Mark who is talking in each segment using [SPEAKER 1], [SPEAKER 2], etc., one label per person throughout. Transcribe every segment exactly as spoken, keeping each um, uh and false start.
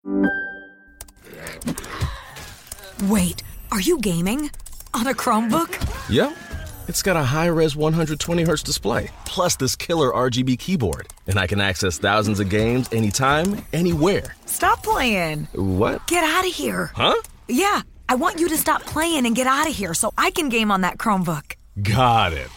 [SPEAKER 1] Wait, are you gaming? On a Chromebook?
[SPEAKER 2] Yep. It's got a high-res one hundred twenty hertz display, plus this killer R G B keyboard. And I can access thousands of games anytime, anywhere.
[SPEAKER 1] Stop playing.
[SPEAKER 2] What?
[SPEAKER 1] Get out of here.
[SPEAKER 2] Huh?
[SPEAKER 1] Yeah, I want you to stop playing and get out of here so I can game on that Chromebook.
[SPEAKER 2] Got it.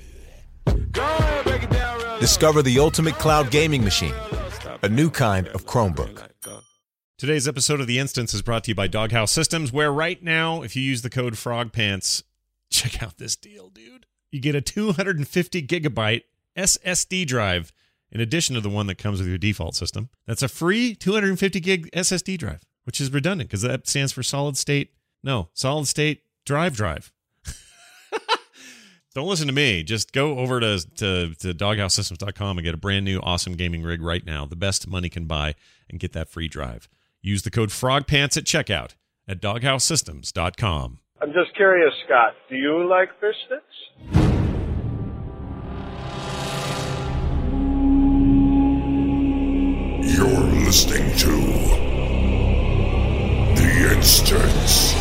[SPEAKER 3] Discover the ultimate cloud gaming machine, a new kind of Chromebook.
[SPEAKER 4] Today's episode of The Instance is brought to you by Doghouse Systems, where right now, if you use the code FROGPANTS, check out this deal, dude. You get a two hundred fifty gigabyte S S D drive in addition to the one that comes with your default system. That's a free two hundred fifty gig S S D drive, which is redundant because that stands for solid state. No, solid state drive drive. Don't listen to me. Just go over to, to, to doghouse systems dot com and get a brand new awesome gaming rig right now. The best money can buy, and get that free drive. Use the code FROGPANTS at checkout at doghouse systems dot com.
[SPEAKER 5] I'm just curious, Scott. Do you like fish sticks?
[SPEAKER 6] You're listening to The Instance.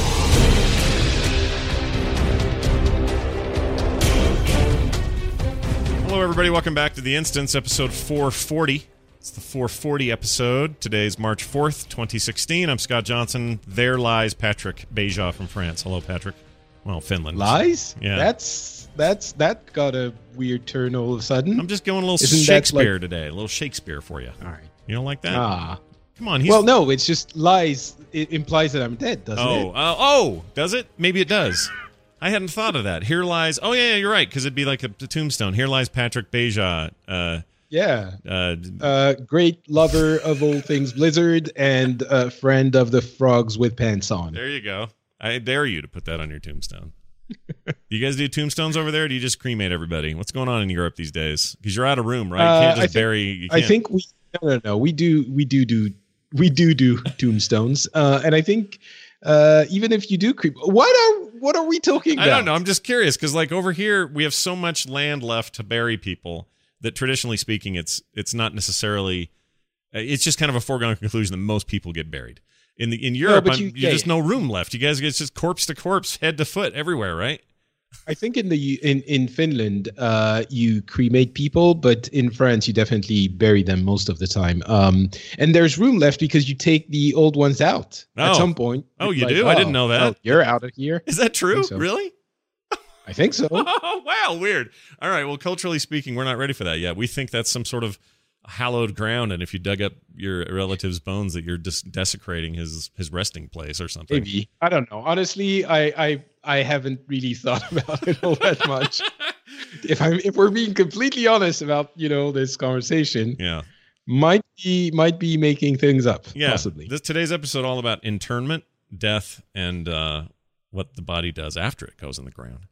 [SPEAKER 4] Hello, everybody. Welcome back to The Instance, episode four forty. It's the four forty episode. Today's March fourth, twenty sixteen. I'm Scott Johnson. There lies Patrick Beja from France. Hello, Patrick. Well, Finland.
[SPEAKER 7] Lies?
[SPEAKER 4] Yeah.
[SPEAKER 7] That's that's that got a weird turn all of a sudden.
[SPEAKER 4] I'm just going a little
[SPEAKER 7] Isn't
[SPEAKER 4] Shakespeare
[SPEAKER 7] like...
[SPEAKER 4] today. A little Shakespeare for you.
[SPEAKER 7] All right.
[SPEAKER 4] You don't like that?
[SPEAKER 7] Ah.
[SPEAKER 4] Come on. He's...
[SPEAKER 7] Well, no, it's just lies. It implies that I'm dead, doesn't
[SPEAKER 4] oh,
[SPEAKER 7] it?
[SPEAKER 4] Uh, oh, does it? Maybe it does. I hadn't thought of that. Here lies... Oh, yeah, yeah you're right, because it'd be like a, a tombstone. Here lies Patrick Beja. Uh,
[SPEAKER 7] yeah.
[SPEAKER 4] Uh,
[SPEAKER 7] uh, great lover of all things Blizzard and a friend of the frogs with pants on.
[SPEAKER 4] There you go. I dare you to put that on your tombstone. Do you guys do tombstones over there, or do you just cremate everybody? What's going on in Europe these days? Because you're out of room, right? You can't
[SPEAKER 7] uh,
[SPEAKER 4] just
[SPEAKER 7] I
[SPEAKER 4] bury...
[SPEAKER 7] Think,
[SPEAKER 4] you can't...
[SPEAKER 7] I think we... No, no, no. We do, we do do... We do do tombstones. Uh, and I think... Uh, even if you do creep, what are what are we talking about?
[SPEAKER 4] I don't know. I'm just curious because, like, over here we have so much land left to bury people that, traditionally speaking, it's it's not necessarily. It's just kind of a foregone conclusion that most people get buried. In the in Europe,
[SPEAKER 7] no,
[SPEAKER 4] you,
[SPEAKER 7] you,
[SPEAKER 4] you
[SPEAKER 7] yeah,
[SPEAKER 4] just
[SPEAKER 7] yeah.
[SPEAKER 4] no room left. You guys get just corpse to corpse, head to foot, everywhere, right?
[SPEAKER 7] I think in the in in Finland, uh, you cremate people, but in France, you definitely bury them most of the time. Um, and there's room left because you take the old ones out
[SPEAKER 4] oh.
[SPEAKER 7] at some point.
[SPEAKER 4] Oh, you
[SPEAKER 7] like,
[SPEAKER 4] do?
[SPEAKER 7] oh,
[SPEAKER 4] I didn't know that.
[SPEAKER 7] Oh, you're out of here.
[SPEAKER 4] Is that true?
[SPEAKER 7] I so.
[SPEAKER 4] Really?
[SPEAKER 7] I think so.
[SPEAKER 4] Oh, wow, weird. All right, well, culturally speaking, we're not ready for that yet. We think that's some sort of hallowed ground, and if you dug up your relative's bones, that you're just desecrating his his resting place or something.
[SPEAKER 7] Maybe. I don't know. Honestly, I I, I haven't really thought about it all that much. if I if we're being completely honest about, you know, this conversation,
[SPEAKER 4] yeah,
[SPEAKER 7] might be might be making things up.
[SPEAKER 4] Yeah,
[SPEAKER 7] possibly.
[SPEAKER 4] This today's episode all about internment, death, and uh, what the body does after it goes in the ground.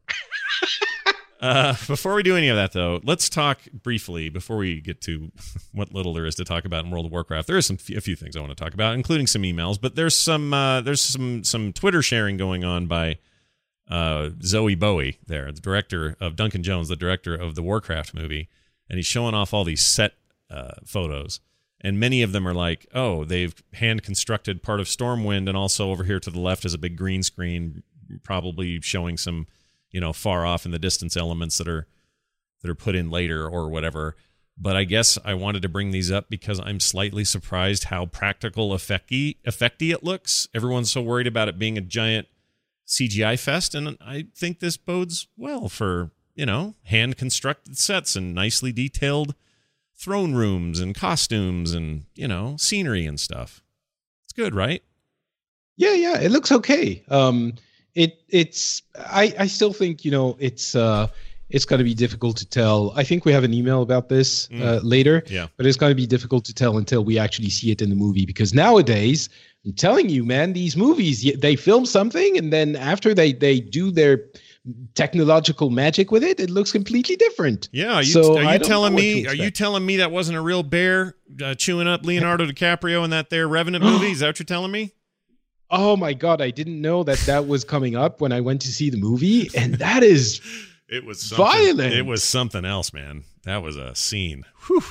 [SPEAKER 4] Uh, before we do any of that, though, let's talk briefly, before we get to what little there is to talk about in World of Warcraft. There is some a few things I want to talk about, including some emails, but there's some uh, there's some some Twitter sharing going on by uh, Zoe Bowie there, the director of Duncan Jones, the director of the Warcraft movie, and he's showing off all these set uh, photos, and many of them are like, oh, they've hand-constructed part of Stormwind, and also over here to the left is a big green screen, probably showing some, you know, far off in the distance elements that are that are put in later or whatever. But I guess I wanted to bring these up because I'm slightly surprised how practical effecty effecty it looks. Everyone's so worried about it being a giant C G I fest, and I think this bodes well for, you know, hand constructed sets and nicely detailed throne rooms and costumes and, you know, scenery and stuff. It's good, right?
[SPEAKER 7] Yeah, yeah, it looks okay. Um It it's I, I still think, you know, it's uh it's going to be difficult to tell. I think we have an email about this
[SPEAKER 4] mm.
[SPEAKER 7] uh, later,
[SPEAKER 4] yeah.
[SPEAKER 7] but it's going to be difficult to tell until we actually see it in the movie, because nowadays, I'm telling you, man, these movies, they film something and then after they, they do their technological magic with it, it looks completely different.
[SPEAKER 4] Yeah, are you,
[SPEAKER 7] so
[SPEAKER 4] are you telling me are
[SPEAKER 7] expect.
[SPEAKER 4] you telling me that wasn't a real bear uh, chewing up Leonardo DiCaprio in that there Revenant movie? Is that what you're telling me?
[SPEAKER 7] Oh my God, I didn't know that that was coming up when I went to see the movie, and that is
[SPEAKER 4] it was something,
[SPEAKER 7] violent.
[SPEAKER 4] It was something else, man. That was a scene. Whew.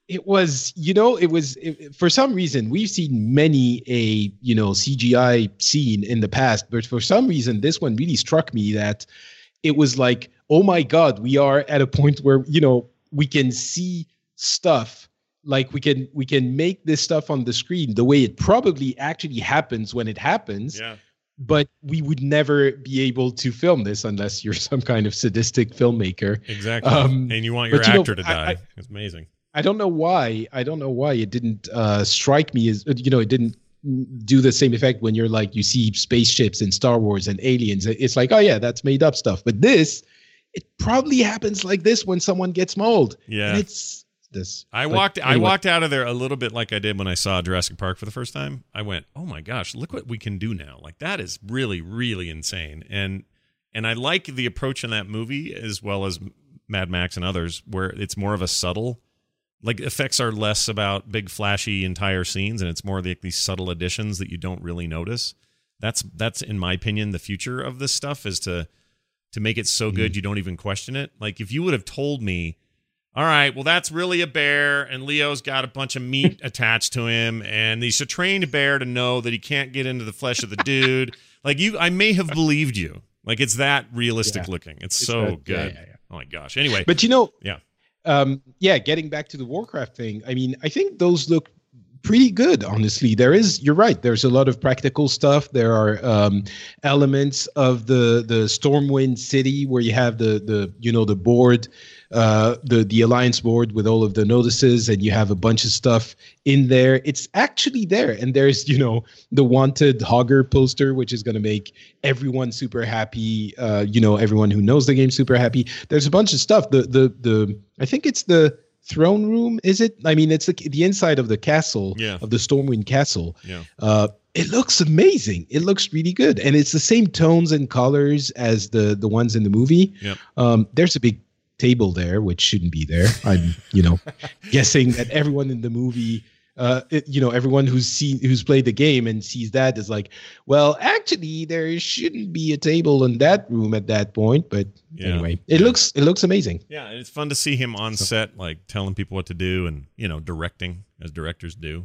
[SPEAKER 7] It was, you know, it was it, for some reason we've seen many a you know C G I scene in the past, but for some reason this one really struck me that it was like, oh my God, we are at a point where you know we can see stuff, like we can we can make this stuff on the screen the way it probably actually happens when it happens.
[SPEAKER 4] Yeah.
[SPEAKER 7] But we would never be able to film this unless you're some kind of sadistic filmmaker.
[SPEAKER 4] Exactly.
[SPEAKER 7] Um,
[SPEAKER 4] and you want your
[SPEAKER 7] but, you
[SPEAKER 4] actor
[SPEAKER 7] know,
[SPEAKER 4] to die.
[SPEAKER 7] I, I,
[SPEAKER 4] it's amazing.
[SPEAKER 7] I don't know why. I don't know why it didn't uh, strike me as, you know, it didn't do the same effect when you're like, you see spaceships in Star Wars and aliens. It's like, oh yeah, that's made up stuff. But this, it probably happens like this when someone gets mauled.
[SPEAKER 4] Yeah.
[SPEAKER 7] And it's this.
[SPEAKER 4] I
[SPEAKER 7] but
[SPEAKER 4] walked
[SPEAKER 7] anyway.
[SPEAKER 4] I walked out of there a little bit like I did when I saw Jurassic Park for the first time. I went, oh my gosh, look what we can do now. Like that is really, really insane. And and I like the approach in that movie as well as Mad Max and others, where it's more of a subtle, like effects are less about big flashy entire scenes, and it's more like these subtle additions that you don't really notice. That's that's in my opinion the future of this stuff, is to to make it so good you don't even question it. Like if you would have told me, all right, well that's really a bear and Leo's got a bunch of meat attached to him and he's a trained bear to know that he can't get into the flesh of the dude. Like you, I may have believed you. Like it's that realistic
[SPEAKER 7] Yeah.
[SPEAKER 4] looking. It's,
[SPEAKER 7] It's
[SPEAKER 4] so
[SPEAKER 7] that- yeah,
[SPEAKER 4] good.
[SPEAKER 7] yeah, yeah.
[SPEAKER 4] Oh my gosh. Anyway,
[SPEAKER 7] But you know,
[SPEAKER 4] yeah.
[SPEAKER 7] um, yeah, getting back to the Warcraft thing, I mean, I think those look pretty good, honestly. There is, you're right, there's a lot of practical stuff. There are um, elements of the the Stormwind city where you have the the you know the board, uh, the the Alliance board with all of the notices, and you have a bunch of stuff in there. It's actually there, and there's you know the wanted Hogger poster, which is going to make everyone super happy. Uh, you know, everyone who knows the game super happy. There's a bunch of stuff. The the the I think it's the throne room, is it? I mean, it's the, the inside of the castle,
[SPEAKER 4] Yeah.
[SPEAKER 7] of the Stormwind castle.
[SPEAKER 4] Yeah.
[SPEAKER 7] Uh, it looks amazing. It looks really good, and it's the same tones and colors as the the ones in the movie.
[SPEAKER 4] Yep.
[SPEAKER 7] Um, there's a big table there, which shouldn't be there. I'm, you know, guessing that everyone in the movie, uh, it, you know, everyone who's seen who's played the game and sees that is like, well, actually, there shouldn't be a table in that room at that point. But
[SPEAKER 4] Yeah.
[SPEAKER 7] anyway, it
[SPEAKER 4] Yeah.
[SPEAKER 7] looks it looks amazing.
[SPEAKER 4] Yeah, and it's fun to see him on set, like telling people what to do and, you know, directing as directors do.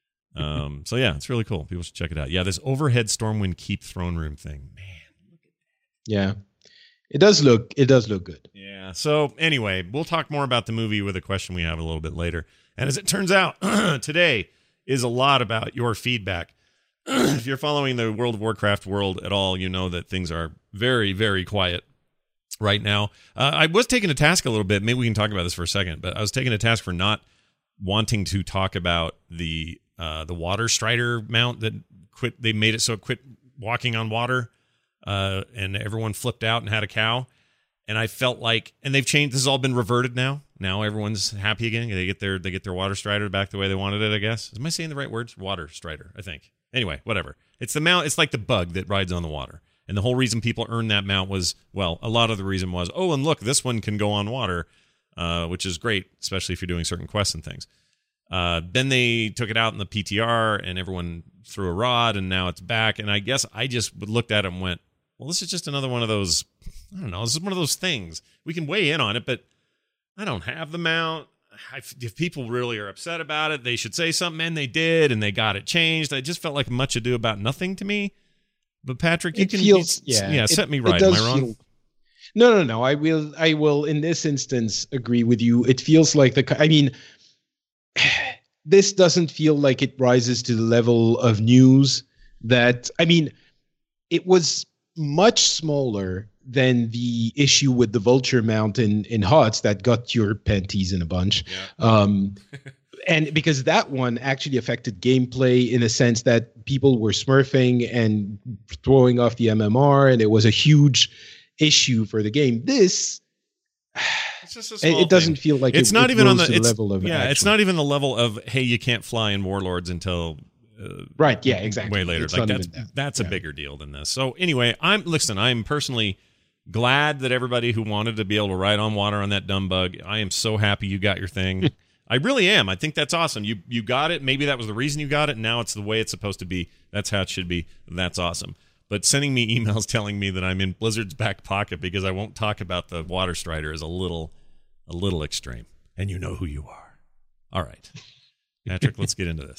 [SPEAKER 4] Um, so yeah, it's really cool. People should check it out. Yeah, this overhead Stormwind Keep throne room thing, man.
[SPEAKER 7] Yeah, it does look it does look good.
[SPEAKER 4] Yeah. So anyway, we'll talk more about the movie with a question we have a little bit later. And as it turns out, today is a lot about your feedback. If you're following the World of Warcraft world at all, you know that things are very, very quiet right now. Uh, I was taken to task a little bit. Maybe we can talk about this for a second, but I was taken to task for not wanting to talk about the uh, the water strider mount that quit. They made it so it quit walking on water, uh, and everyone flipped out and had a cow. And I felt like, and they've changed. This has all been reverted now. Now everyone's happy again. They get their they get their water strider back the way they wanted it. I guess. Am I saying the right words? Water strider, I think. Anyway, whatever. It's the mount. It's like the bug that rides on the water. And the whole reason people earned that mount was, well, a lot of the reason was, oh, and look, this one can go on water, uh, which is great, especially if you're doing certain quests and things. Uh, then they took it out in the P T R, and everyone threw a rod, and now it's back. And I guess I just looked at it and went, well, this is just another one of those, I don't know, this is one of those things. We can weigh in on it, but I don't have the mount. I, if people really are upset about it, they should say something, and they did, and they got it changed. I just felt like much ado about nothing to me. But Patrick, you
[SPEAKER 7] It
[SPEAKER 4] can
[SPEAKER 7] feels
[SPEAKER 4] you,
[SPEAKER 7] yeah,
[SPEAKER 4] yeah
[SPEAKER 7] it-
[SPEAKER 4] set me
[SPEAKER 7] it
[SPEAKER 4] right. Am
[SPEAKER 7] does
[SPEAKER 4] I wrong?
[SPEAKER 7] feel- no, no, no. I will. I will. In this instance, agree with you. It feels like the. I mean, this doesn't feel like it rises to the level of news that. I mean, it was much smaller than the issue with the vulture mount in in H O T S that got your panties in a bunch.
[SPEAKER 4] Yeah.
[SPEAKER 7] Um, and because that one actually affected gameplay in a sense that people were smurfing and throwing off the M M R, and it was a huge issue for the game. This,
[SPEAKER 4] It's just a
[SPEAKER 7] it,
[SPEAKER 4] small
[SPEAKER 7] it doesn't
[SPEAKER 4] thing.
[SPEAKER 7] feel like
[SPEAKER 4] It's
[SPEAKER 7] it,
[SPEAKER 4] not
[SPEAKER 7] it
[SPEAKER 4] even on
[SPEAKER 7] rose
[SPEAKER 4] the,
[SPEAKER 7] to
[SPEAKER 4] it's,
[SPEAKER 7] level of
[SPEAKER 4] yeah. It's
[SPEAKER 7] actual-
[SPEAKER 4] not even the level of hey, you can't fly in Warlords until uh,
[SPEAKER 7] right. Yeah, exactly.
[SPEAKER 4] way later.
[SPEAKER 7] It's
[SPEAKER 4] Like
[SPEAKER 7] not
[SPEAKER 4] that's
[SPEAKER 7] even that.
[SPEAKER 4] that's a
[SPEAKER 7] Yeah.
[SPEAKER 4] bigger deal than this. So anyway, I'm listen. I'm personally glad that everybody who wanted to be able to ride on water on that dumb bug. I am so happy you got your thing. I really am. I think that's awesome. You you got it. Maybe that was the reason you got it. And now it's the way it's supposed to be. That's how it should be. That's awesome. But sending me emails telling me that I'm in Blizzard's back pocket because I won't talk about the water strider is a little a little extreme. And you know who you are. All right. Patrick, let's get into this.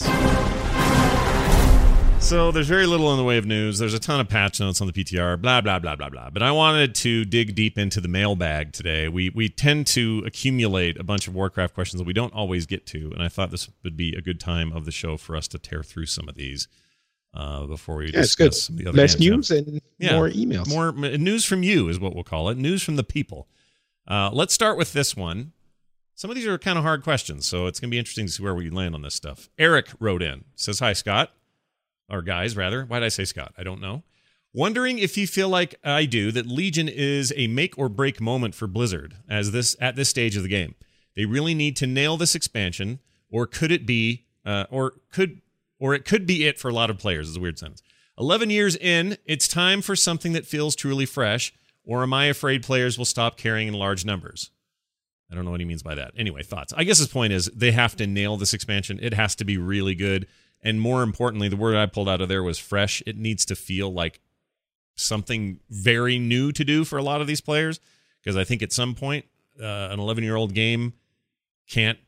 [SPEAKER 4] So there's very little in the way of news. There's a ton of patch notes on the P T R, blah, blah, blah, blah, blah. But I wanted to dig deep into the mailbag today. We we tend to accumulate a bunch of Warcraft questions that we don't always get to, and I thought this would be a good time of the show for us to tear through some of these uh, before we
[SPEAKER 7] yeah,
[SPEAKER 4] discuss some of the other
[SPEAKER 7] Less
[SPEAKER 4] games.
[SPEAKER 7] news and
[SPEAKER 4] yeah,
[SPEAKER 7] more emails.
[SPEAKER 4] More news from you is what we'll call it. News from the people. Uh, let's start with this one. Some of these are kind of hard questions, so it's going to be interesting to see where we land on this stuff. Eric wrote in, says, hi, Scott. Or guys, rather. Why did I say Scott? I don't know. Wondering if you feel like I do that Legion is a make or break moment for Blizzard as this at this stage of the game. They really need to nail this expansion, or could it be, uh, or could, or it could be it for a lot of players. Is a weird sentence. Eleven years in, it's time for something that feels truly fresh. Or am I afraid players will stop caring in large numbers? I don't know what he means by that. Anyway, thoughts. I guess his point is they have to nail this expansion. It has to be really good. And more importantly, the word I pulled out of there was fresh. It needs to feel like something very new to do for a lot of these players. Because I think at some point, uh, an eleven-year-old game can't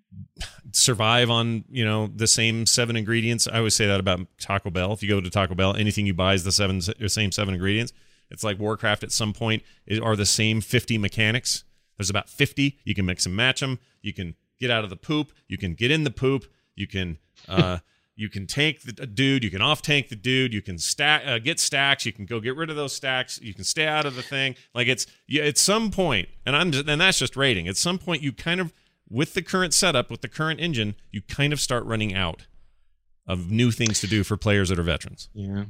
[SPEAKER 4] survive on, you know, the same seven ingredients. I always say that about Taco Bell. If you go to Taco Bell, anything you buy is the seven, same seven ingredients. It's like Warcraft at some point are the same fifty mechanics. There's about fifty. You can mix and match them. You can get out of the poop. You can get in the poop. You can... Uh, You can tank the dude. You can off-tank the dude. You can stack, uh, get stacks. You can go get rid of those stacks. You can stay out of the thing. Like it's yeah. At some point, and I'm just, and that's just rating. At some point, you kind of, with the current setup, with the current engine, you kind of start running out of new things to do for players that are veterans.
[SPEAKER 7] Yeah,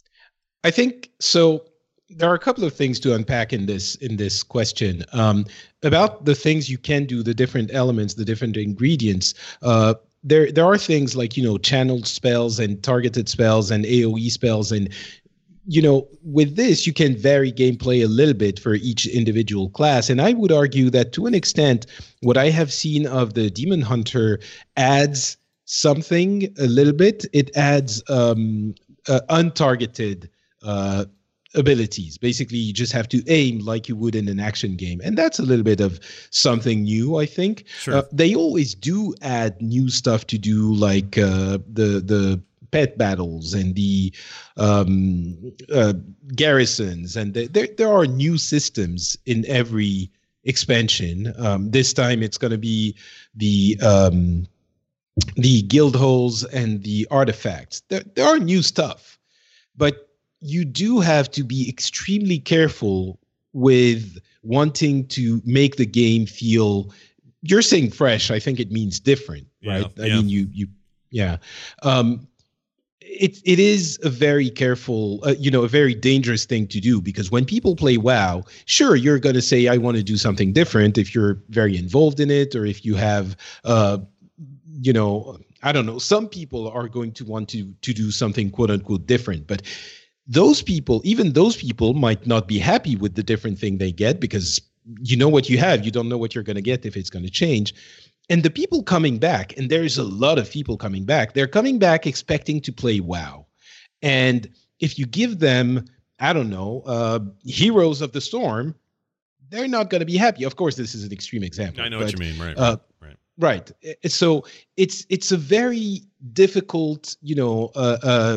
[SPEAKER 7] I think so. There are a couple of things to unpack in this in this question um, about the things you can do, the different elements, the different ingredients. Uh, There there are things like, you know, channeled spells and targeted spells and A O E spells. And, you know, with this, you can vary gameplay a little bit for each individual class. And I would argue that to an extent, what I have seen of the Demon Hunter adds something a little bit. It adds um, uh, untargeted uh abilities. Basically, you just have to aim like you would in an action game. And that's a little bit of something new, I think.
[SPEAKER 4] Sure.
[SPEAKER 7] Uh, they always do add new stuff to do, like uh, the the pet battles and the um, uh, garrisons. And the, there, there are new systems in every expansion. Um, this time it's going to be the... Um, the guild holes and the artifacts. There, there are new stuff, but you do have to be extremely careful with wanting to make the game feel, you're saying fresh, I think it means different, right?
[SPEAKER 4] Yeah,
[SPEAKER 7] I
[SPEAKER 4] yeah.
[SPEAKER 7] mean, you, you, yeah. Um, it, it is a very careful, uh, you know, a very dangerous thing to do, because when people play WoW, sure, you're going to say, I want to do something different if you're very involved in it, or if you have, uh, you know, I don't know, some people are going to want to, to do something quote unquote different, but those people, even those people might not be happy with the different thing they get, because you know what you have. You don't know what you're going to get if it's going to change. And the people coming back, and there's a lot of people coming back, they're coming back expecting to play WoW. And if you give them, I don't know, uh, Heroes of the Storm, they're not going to be happy. Of course, this is an extreme example.
[SPEAKER 4] I know
[SPEAKER 7] but,
[SPEAKER 4] what you mean, right?
[SPEAKER 7] Uh,
[SPEAKER 4] right.
[SPEAKER 7] Right. So it's it's a very difficult, you know, uh, uh,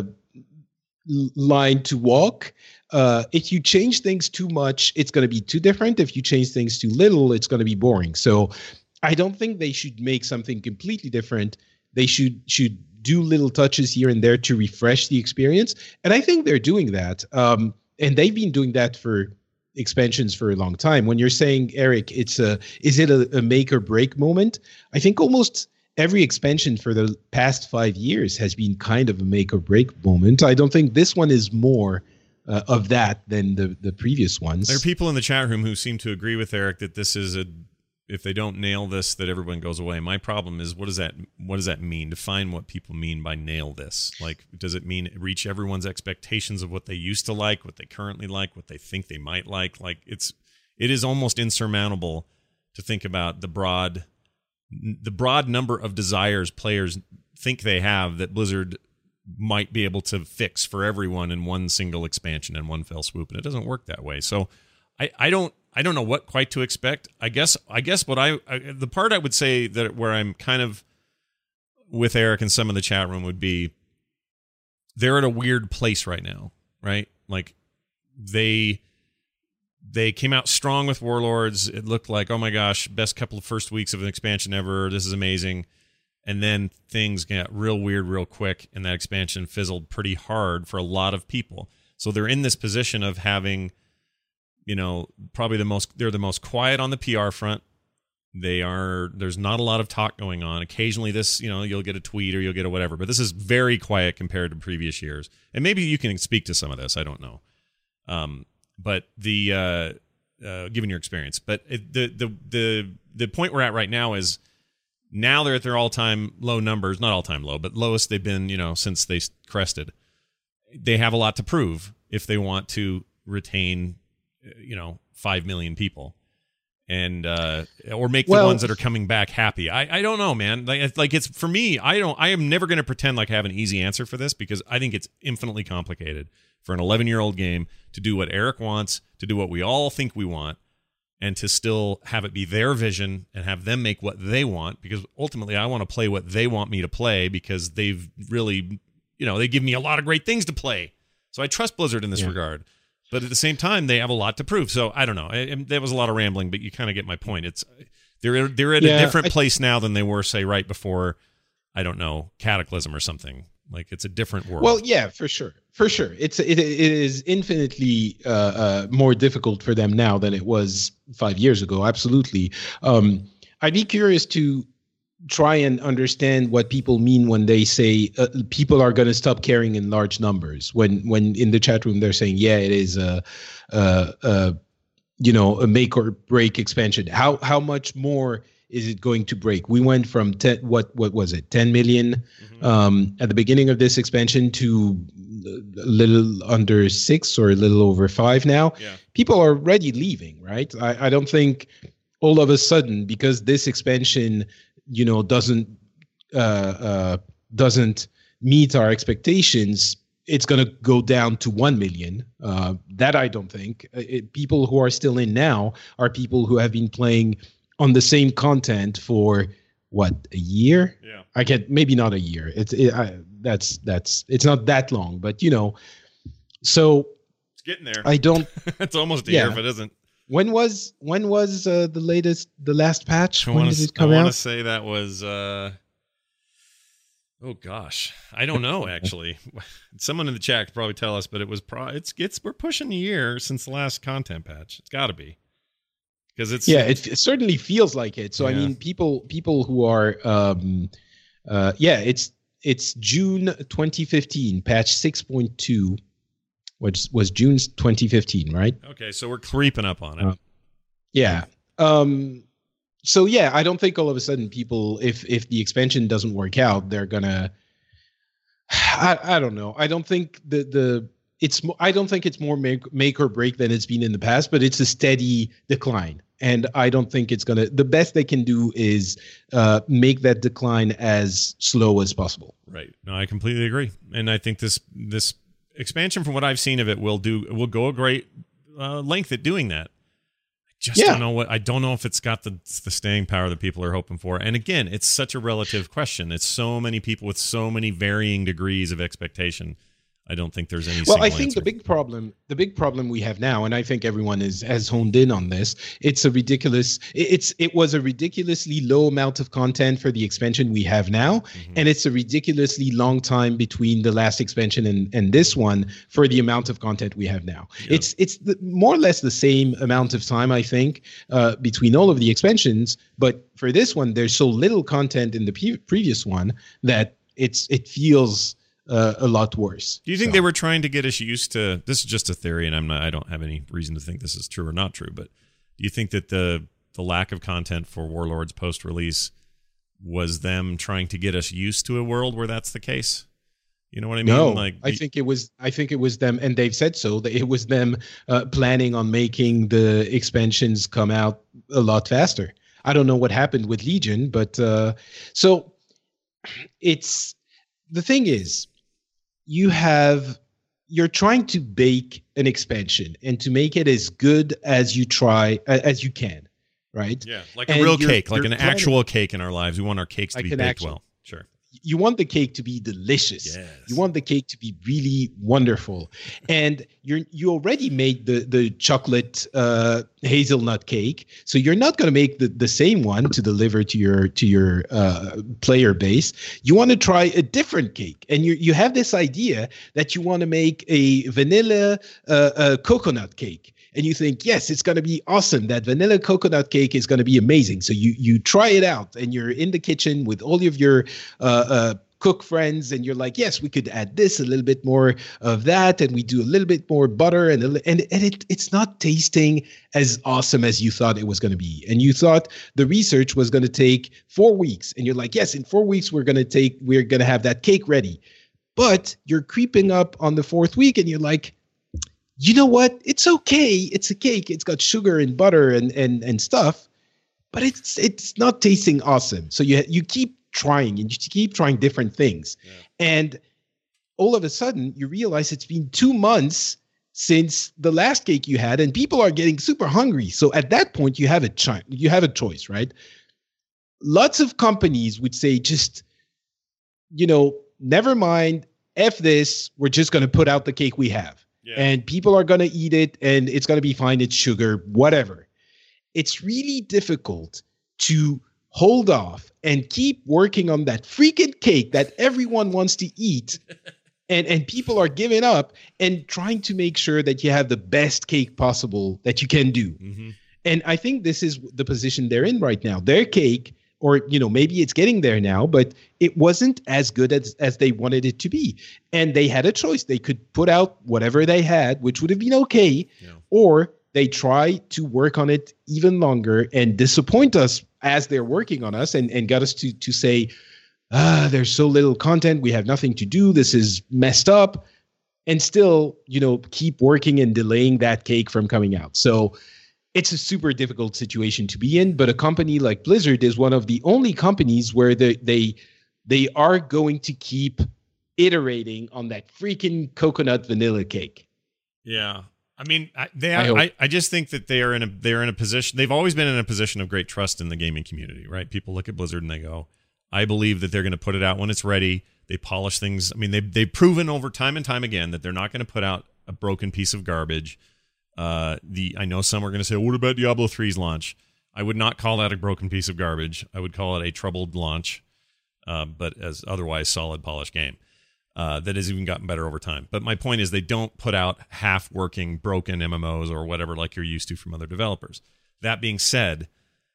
[SPEAKER 7] line to walk. Uh, if you change things too much, it's going to be too different. If you change things too little, it's going to be boring. So I don't think they should make something completely different. They should should do little touches here and there to refresh the experience. And I think they're doing that. Um, and they've been doing that for expansions for a long time. When you're saying, Eric, it's a, is it a, a make or break moment? I think almost every expansion for the past five years has been kind of a make or break moment. I don't think this one is more uh, of that than the, the previous ones.
[SPEAKER 4] There are people in the chat room who seem to agree with Eric that this is a, if they don't nail this, that everyone goes away. My problem is, what does that, what does that mean? Define what people mean by nail this. Like, does it mean reach everyone's expectations of what they used to like, what they currently like, what they think they might like? Like, it's, it is almost insurmountable to think about the broad, the broad number of desires players think they have that Blizzard might be able to fix for everyone in one single expansion in one fell swoop. And it doesn't work that way. So I, I don't, I don't know what quite to expect. I guess I guess what I, I the part I would say that where I'm kind of with Eric and some of the chat room would be they're at a weird place right now, right? Like they they came out strong with Warlords. It looked like, oh my gosh, best couple of first weeks of an expansion ever. This is amazing. And then things got real weird real quick, and that expansion fizzled pretty hard for a lot of people. So they're in this position of having, you know, probably the most, they're the most quiet on the P R front. They are, there's not a lot of talk going on. Occasionally this, you know, you'll get a tweet or you'll get a whatever, but this is very quiet compared to previous years. And maybe you can speak to some of this. I don't know. Um, but the, uh, uh, given your experience, but it, the, the, the, the point we're at right now is now they're at their all time low numbers, not all time low, but lowest they've been, you know, since they crested. They have a lot to prove if they want to retain, you know, five million people. And uh, or make the well, ones that are coming back happy. I, I don't know, man. Like, like it's for me. I don't. I am never going to pretend like I have an easy answer for this because I think it's infinitely complicated for an eleven year old game to do what Eric wants, to do what we all think we want, and to still have it be their vision and have them make what they want. Because ultimately, I want to play what they want me to play because they've really, you know, they give me a lot of great things to play. So I trust Blizzard in this yeah. regard. But at the same time, they have a lot to prove. So I don't know. It, there was a lot of rambling, but you kind of get my point. It's they're they're at yeah, a different I, place now than they were, say, right before, I don't know, Cataclysm or something. Like it's a different world.
[SPEAKER 7] Well, yeah, for sure, for sure. It's it, it is infinitely uh, uh, more difficult for them now than it was five years ago. Absolutely. Um, I'd be curious to try and understand what people mean when they say uh, people are going to stop caring in large numbers. When when in the chat room they're saying, yeah, it is a, a, a you know a make or break expansion. How how much more is it going to break? We went from ten, what what was it, ten million mm-hmm. um, at the beginning of this expansion to a little under six or a little over five now.
[SPEAKER 4] Yeah.
[SPEAKER 7] People are already leaving, right? I, I don't think all of a sudden because this expansion, you know, doesn't uh, uh, doesn't meet our expectations, it's going to go down to one million. Uh, that I don't think. It, people who are still in now are people who have been playing on the same content for what, a year?
[SPEAKER 4] Yeah,
[SPEAKER 7] I can't. Maybe not a year. It's it, I, that's that's it's not that long, but you know, so
[SPEAKER 4] it's getting there.
[SPEAKER 7] I don't.
[SPEAKER 4] It's almost a
[SPEAKER 7] yeah.
[SPEAKER 4] year if it isn't.
[SPEAKER 7] When was when was uh, the latest, the last patch?
[SPEAKER 4] I
[SPEAKER 7] when
[SPEAKER 4] wanna,
[SPEAKER 7] did it come
[SPEAKER 4] I
[SPEAKER 7] out?
[SPEAKER 4] I want to say that was, uh, oh gosh, I don't know actually. Someone in the chat could probably tell us, but it was pro. It's it's we're pushing a year since the last content patch. It's got to be because it's
[SPEAKER 7] yeah. It, it certainly feels like it. So yeah. I mean, people people who are um, uh, yeah, it's it's June twenty fifteen, patch six point two. Which was June twenty fifteen, right?
[SPEAKER 4] Okay, so we're creeping up on it. Uh,
[SPEAKER 7] yeah. Um, so yeah, I don't think all of a sudden people, if if the expansion doesn't work out, they're gonna. I I don't know. I don't think the the it's I don't think it's more make make or break than it's been in the past, but it's a steady decline, and I don't think it's gonna. The best they can do is uh, make that decline as slow as possible.
[SPEAKER 4] Right. No, I completely agree, and I think this this. expansion, from what I've seen of it, will do will go a great uh, length at doing that. I just yeah. don't know what I don't know if it's got the the staying power that people are hoping for. And again, it's such a relative question. It's so many people with so many varying degrees of expectation. I don't think there's any.
[SPEAKER 7] Well, I think
[SPEAKER 4] answer.
[SPEAKER 7] the big problem, the big problem we have now, and I think everyone is has honed in on this. It's a ridiculous. It's it was a ridiculously low amount of content for the expansion we have now, mm-hmm. and it's a ridiculously long time between the last expansion and, and this one for the amount of content we have now. Yeah. It's it's the, more or less the same amount of time, I think, uh, between all of the expansions. But for this one, there's so little content in the pre- previous one that it's it feels. Uh, a lot worse.
[SPEAKER 4] Do you think
[SPEAKER 7] so.
[SPEAKER 4] they were trying to get us used to? This is just a theory, and I'm not. I don't have any reason to think this is true or not true. But do you think that the the lack of content for Warlords post release was them trying to get us used to a world where that's the case? You know what I mean?
[SPEAKER 7] No,
[SPEAKER 4] like,
[SPEAKER 7] I think it was. I think it was them, and they've said so. That it was them uh, planning on making the expansions come out a lot faster. I don't know what happened with Legion, but uh, so it's the thing is. You have you're trying to bake an expansion and to make it as good as you try uh, as you can, right?
[SPEAKER 4] Yeah, like a
[SPEAKER 7] and
[SPEAKER 4] real
[SPEAKER 7] you're,
[SPEAKER 4] cake, like
[SPEAKER 7] you're
[SPEAKER 4] an
[SPEAKER 7] planning,
[SPEAKER 4] actual cake in our lives. We want our cakes to
[SPEAKER 7] like
[SPEAKER 4] be
[SPEAKER 7] an
[SPEAKER 4] baked
[SPEAKER 7] actual,
[SPEAKER 4] well. Sure.
[SPEAKER 7] You want the cake to be delicious.
[SPEAKER 4] Yes.
[SPEAKER 7] You want the cake to be really wonderful. And you're you already made the the chocolate uh, hazelnut cake, so you're not going to make the, the same one to deliver to your to your uh, player base. You want to try a different cake, and you you have this idea that you want to make a vanilla uh, uh, coconut cake. And you think, yes, it's going to be awesome. That vanilla coconut cake is going to be amazing. So you you try it out, and you're in the kitchen with all of your uh, uh, cook friends, and you're like, yes, we could add this, a little bit more of that, and we do a little bit more butter, and a, and and it it's not tasting as awesome as you thought it was going to be. And you thought the research was going to take four weeks, and you're like, yes, in four weeks we're going to take we're going to have that cake ready. But you're creeping up on the fourth week, and you're like, you know what? It's okay. It's a cake. It's got sugar and butter and and and stuff, but it's it's not tasting awesome. So you you keep trying and you keep trying different things, yeah. And all of a sudden you realize it's been two months since the last cake you had, and people are getting super hungry. So at that point, you have a chi- you have a choice, right? Lots of companies would say, just you know, never mind. F this. We're just going to put out the cake we have. Yeah. And people are going to eat it, and it's going to be fine. It's sugar, whatever. It's really difficult to hold off and keep working on that freaking cake that everyone wants to eat, and, and people are giving up, and trying to make sure that you have the best cake possible that you can do. Mm-hmm. And I think this is the position they're in right now. Their cake, or, you know, maybe it's getting there now, but it wasn't as good as, as they wanted it to be. And they had a choice. They could put out whatever they had, which would have been okay, yeah. Or they try to work on it even longer and disappoint us as they're working on us, and, and got us to, to say, ah, there's so little content. We have nothing to do. This is messed up. And still, you know, keep working and delaying that cake from coming out. So it's a super difficult situation to be in, but a company like Blizzard is one of the only companies where they they they are going to keep iterating on that freaking coconut vanilla cake.
[SPEAKER 4] Yeah, I mean, I, they
[SPEAKER 7] I,
[SPEAKER 4] I, I just think that they are in a they're in a position. They've always been in a position of great trust in the gaming community, right? People look at Blizzard and they go, I believe that they're going to put it out when it's ready. They polish things. I mean, they they've proven over time and time again that they're not going to put out a broken piece of garbage. Uh, the I know some are going to say, what about Diablo three's launch? I would not call that a broken piece of garbage. I would call it a troubled launch, uh, but as otherwise solid, polished game uh, that has even gotten better over time. But my point is, they don't put out half-working, broken M M Os or whatever like you're used to from other developers. That being said,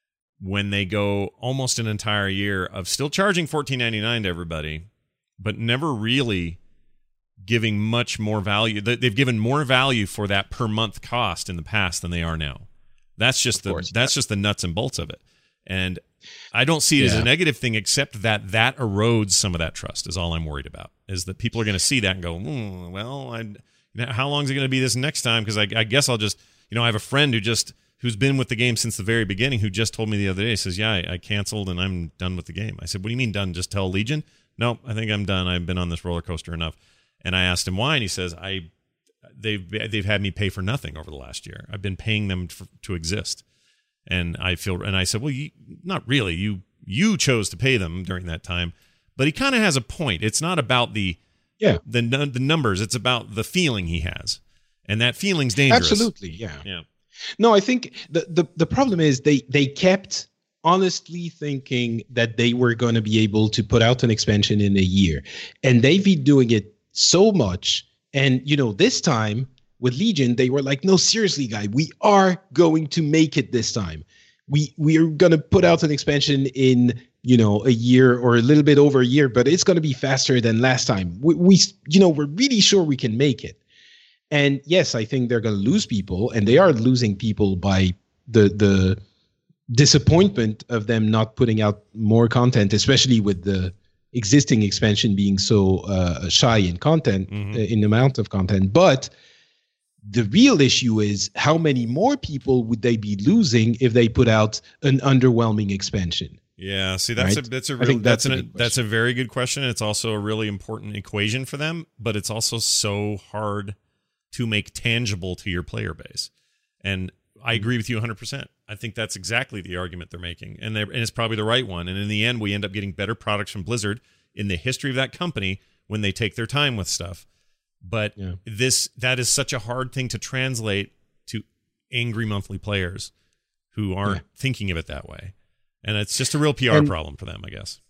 [SPEAKER 4] when they go almost an entire year of still charging fourteen ninety-nine to everybody, but never really giving much more value. They've given more value for that per month cost in the past than they are now. That's just the course, that's yeah. just the nuts and bolts of it. And I don't see it yeah. as a negative thing, except that that erodes some of that trust is all I'm worried about, is that people are going to see that and go, mm, well, I, you know, how long is it going to be this next time? Because I, I guess I'll just, you know, I have a friend who just, who's been with the game since the very beginning, who just told me the other day, says, yeah, I, I canceled and I'm done with the game. I said, what do you mean done? Just tell Legion? No, I think I'm done. I've been on this roller coaster enough. And I asked him why, and he says, "I, they've they've had me pay for nothing over the last year. I've been paying them for, to exist, and I feel." And I said, "Well, you, not really. You you chose to pay them during that time." But he kind of has a point. It's not about the
[SPEAKER 7] yeah
[SPEAKER 4] the the numbers. It's about the feeling he has, and that feeling's dangerous.
[SPEAKER 7] Absolutely, yeah,
[SPEAKER 4] yeah.
[SPEAKER 7] No, I think the the the problem is they they kept honestly thinking that they were going to be able to put out an expansion in a year, and they've been doing it so much. And you know, this time with Legion, they were like, no, seriously, guy, we are going to make it this time. We we are going to put out an expansion in, you know, a year or a little bit over a year, but it's going to be faster than last time. We, we you know, we're really sure we can make it. And yes, I think they're going to lose people, and they are losing people by the the disappointment of them not putting out more content, especially with the existing expansion being so uh, shy in content, mm-hmm. uh, in amount of content. But the real issue is, how many more people would they be losing if they put out an underwhelming expansion?
[SPEAKER 4] Yeah, see, that's
[SPEAKER 7] right?
[SPEAKER 4] a that's a
[SPEAKER 7] I
[SPEAKER 4] real
[SPEAKER 7] think
[SPEAKER 4] that's
[SPEAKER 7] that's a
[SPEAKER 4] an,
[SPEAKER 7] big
[SPEAKER 4] that's a very good question. It's also a really important equation for them, but it's also so hard to make tangible to your player base. And I agree with you one hundred percent. I think that's exactly the argument they're making, and, they're, and it's probably the right one. And in the end, we end up getting better products from Blizzard in the history of that company when they take their time with stuff. But
[SPEAKER 7] yeah.
[SPEAKER 4] this that is such a hard thing to translate to angry monthly players who aren't
[SPEAKER 7] yeah.
[SPEAKER 4] thinking of it that way. And it's just a real P R
[SPEAKER 7] and,
[SPEAKER 4] problem for them, I guess.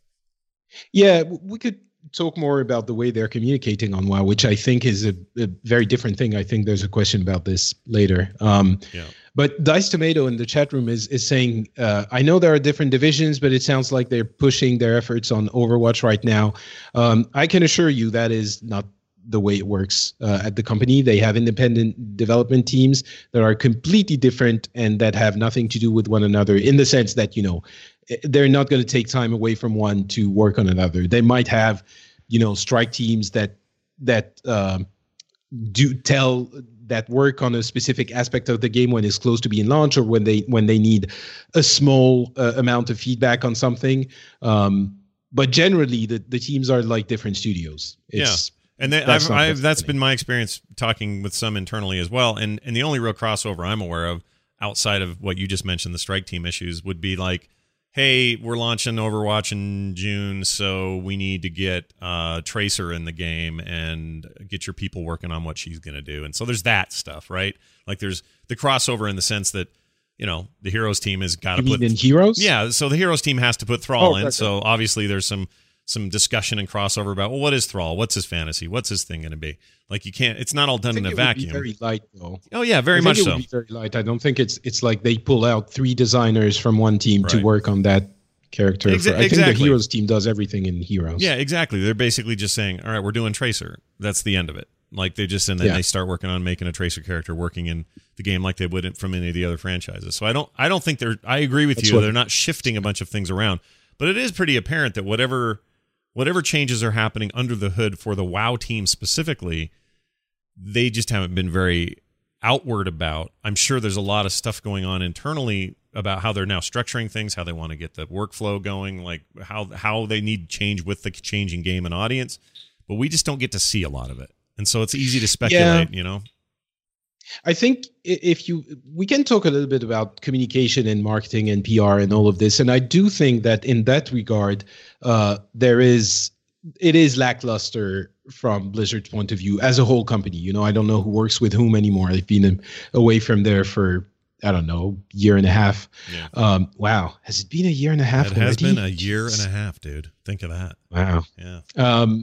[SPEAKER 7] Yeah, we could talk more about the way they're communicating on WoW, which I think is a, a very different thing. I think there's a question about this later. Um,
[SPEAKER 4] yeah.
[SPEAKER 7] But Dice Tomato in the chat room is is saying, uh, I know there are different divisions, but it sounds like they're pushing their efforts on Overwatch right now. Um, I can assure you that is not the way it works uh, at the company. They have independent development teams that are completely different and that have nothing to do with one another, in the sense that, you know, they're not going to take time away from one to work on another. They might have, you know, strike teams that that um, do tell that work on a specific aspect of the game when it's close to being launched, or when they when they need a small uh, amount of feedback on something. Um, but generally, the, the teams are like different studios. It's,
[SPEAKER 4] yeah. And they, I've, I've, that's been my experience talking with some internally as well. And and the only real crossover I'm aware of outside of what you just mentioned, the strike team issues, would be like, hey, we're launching Overwatch in June, so we need to get uh, Tracer in the game and get your people working on what she's going to do. And so there's that stuff, right? Like there's the crossover in the sense that, you know, the Heroes team has got to put...
[SPEAKER 7] in Heroes?
[SPEAKER 4] Yeah, so the Heroes team has to put Thrall
[SPEAKER 7] oh,
[SPEAKER 4] in.
[SPEAKER 7] right,
[SPEAKER 4] So
[SPEAKER 7] right.
[SPEAKER 4] obviously there's some some discussion and crossover about, well, what is Thrall? What's his fantasy? What's his thing going to be? Like you can't... It's not all done in a
[SPEAKER 7] it
[SPEAKER 4] vacuum.
[SPEAKER 7] Would be very light, though.
[SPEAKER 4] Oh, yeah, very
[SPEAKER 7] I
[SPEAKER 4] much
[SPEAKER 7] think it
[SPEAKER 4] so.
[SPEAKER 7] Would be very light. I don't think it's it's like they pull out three designers from one team
[SPEAKER 4] Right.
[SPEAKER 7] to work on that character.
[SPEAKER 4] Exa-
[SPEAKER 7] for, I
[SPEAKER 4] exactly.
[SPEAKER 7] think the Heroes team does everything in Heroes.
[SPEAKER 4] Yeah, exactly. They're basically just saying, all right, we're doing Tracer. That's the end of it. Like they just, and then
[SPEAKER 7] Yeah.
[SPEAKER 4] they start working on making a Tracer character working in the game like they wouldn't from any of the other franchises. So I don't, I don't think they're, I agree with
[SPEAKER 7] That's
[SPEAKER 4] you.
[SPEAKER 7] what-
[SPEAKER 4] They're not shifting a bunch of things around, but it is pretty apparent that whatever, whatever changes are happening under the hood for the WoW team specifically, they just haven't been very outward about. I'm sure there's a lot of stuff going on internally about how they're now structuring things, how they want to get the workflow going, like how how they need change with the changing game and audience, but we just don't get to see a lot of it. And so it's easy to speculate,
[SPEAKER 7] Yeah.
[SPEAKER 4] you know?
[SPEAKER 7] I think i- if you, we can talk a little bit about communication and marketing and P R and all of this. And I do think that in that regard, uh, there is, it is lackluster from Blizzard's point of view as a whole company. You know, I don't know who works with whom anymore. I've been um, away from there for, I don't know, year and a half.
[SPEAKER 4] Yeah.
[SPEAKER 7] Um, wow. Has it been a year and a half
[SPEAKER 4] It has
[SPEAKER 7] already?
[SPEAKER 4] been a year and a half, dude. Think of that.
[SPEAKER 7] Wow.
[SPEAKER 4] Yeah.
[SPEAKER 7] Um,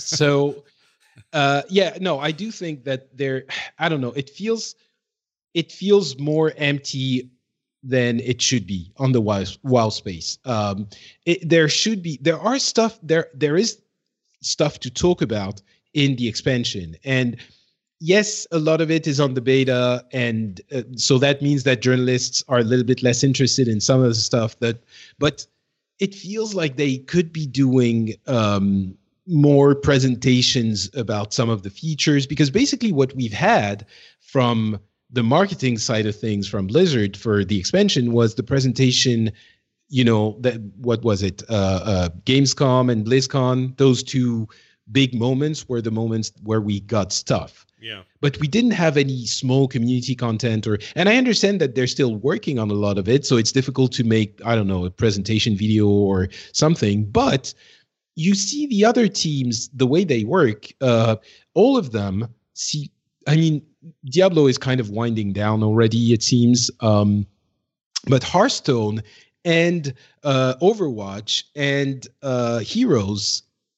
[SPEAKER 7] so, uh, yeah, no, I do think that there, I don't know, it feels, it feels more empty than it should be on the WoW, WoW space. Um, it, there should be, there are stuff, there, there is stuff to talk about in the expansion. And yes, a lot of it is on the beta. And uh, so that means that journalists are a little bit less interested in some of the stuff that, but it feels like they could be doing, um, more presentations about some of the features, because basically what we've had from the marketing side of things from Blizzard for the expansion was the presentation, you know, that what was it? Uh, uh, Gamescom and BlizzCon, those two big moments were the moments where we got stuff.
[SPEAKER 4] Yeah.
[SPEAKER 7] But we didn't have any small community content, or, and I understand that they're still working on a lot of it. So it's difficult to make, I don't know, a presentation video or something, but you see the other teams, the way they work, uh, all of them see, I mean, Diablo is kind of winding down already, it seems. Um, but Hearthstone and uh, Overwatch and uh, Heroes,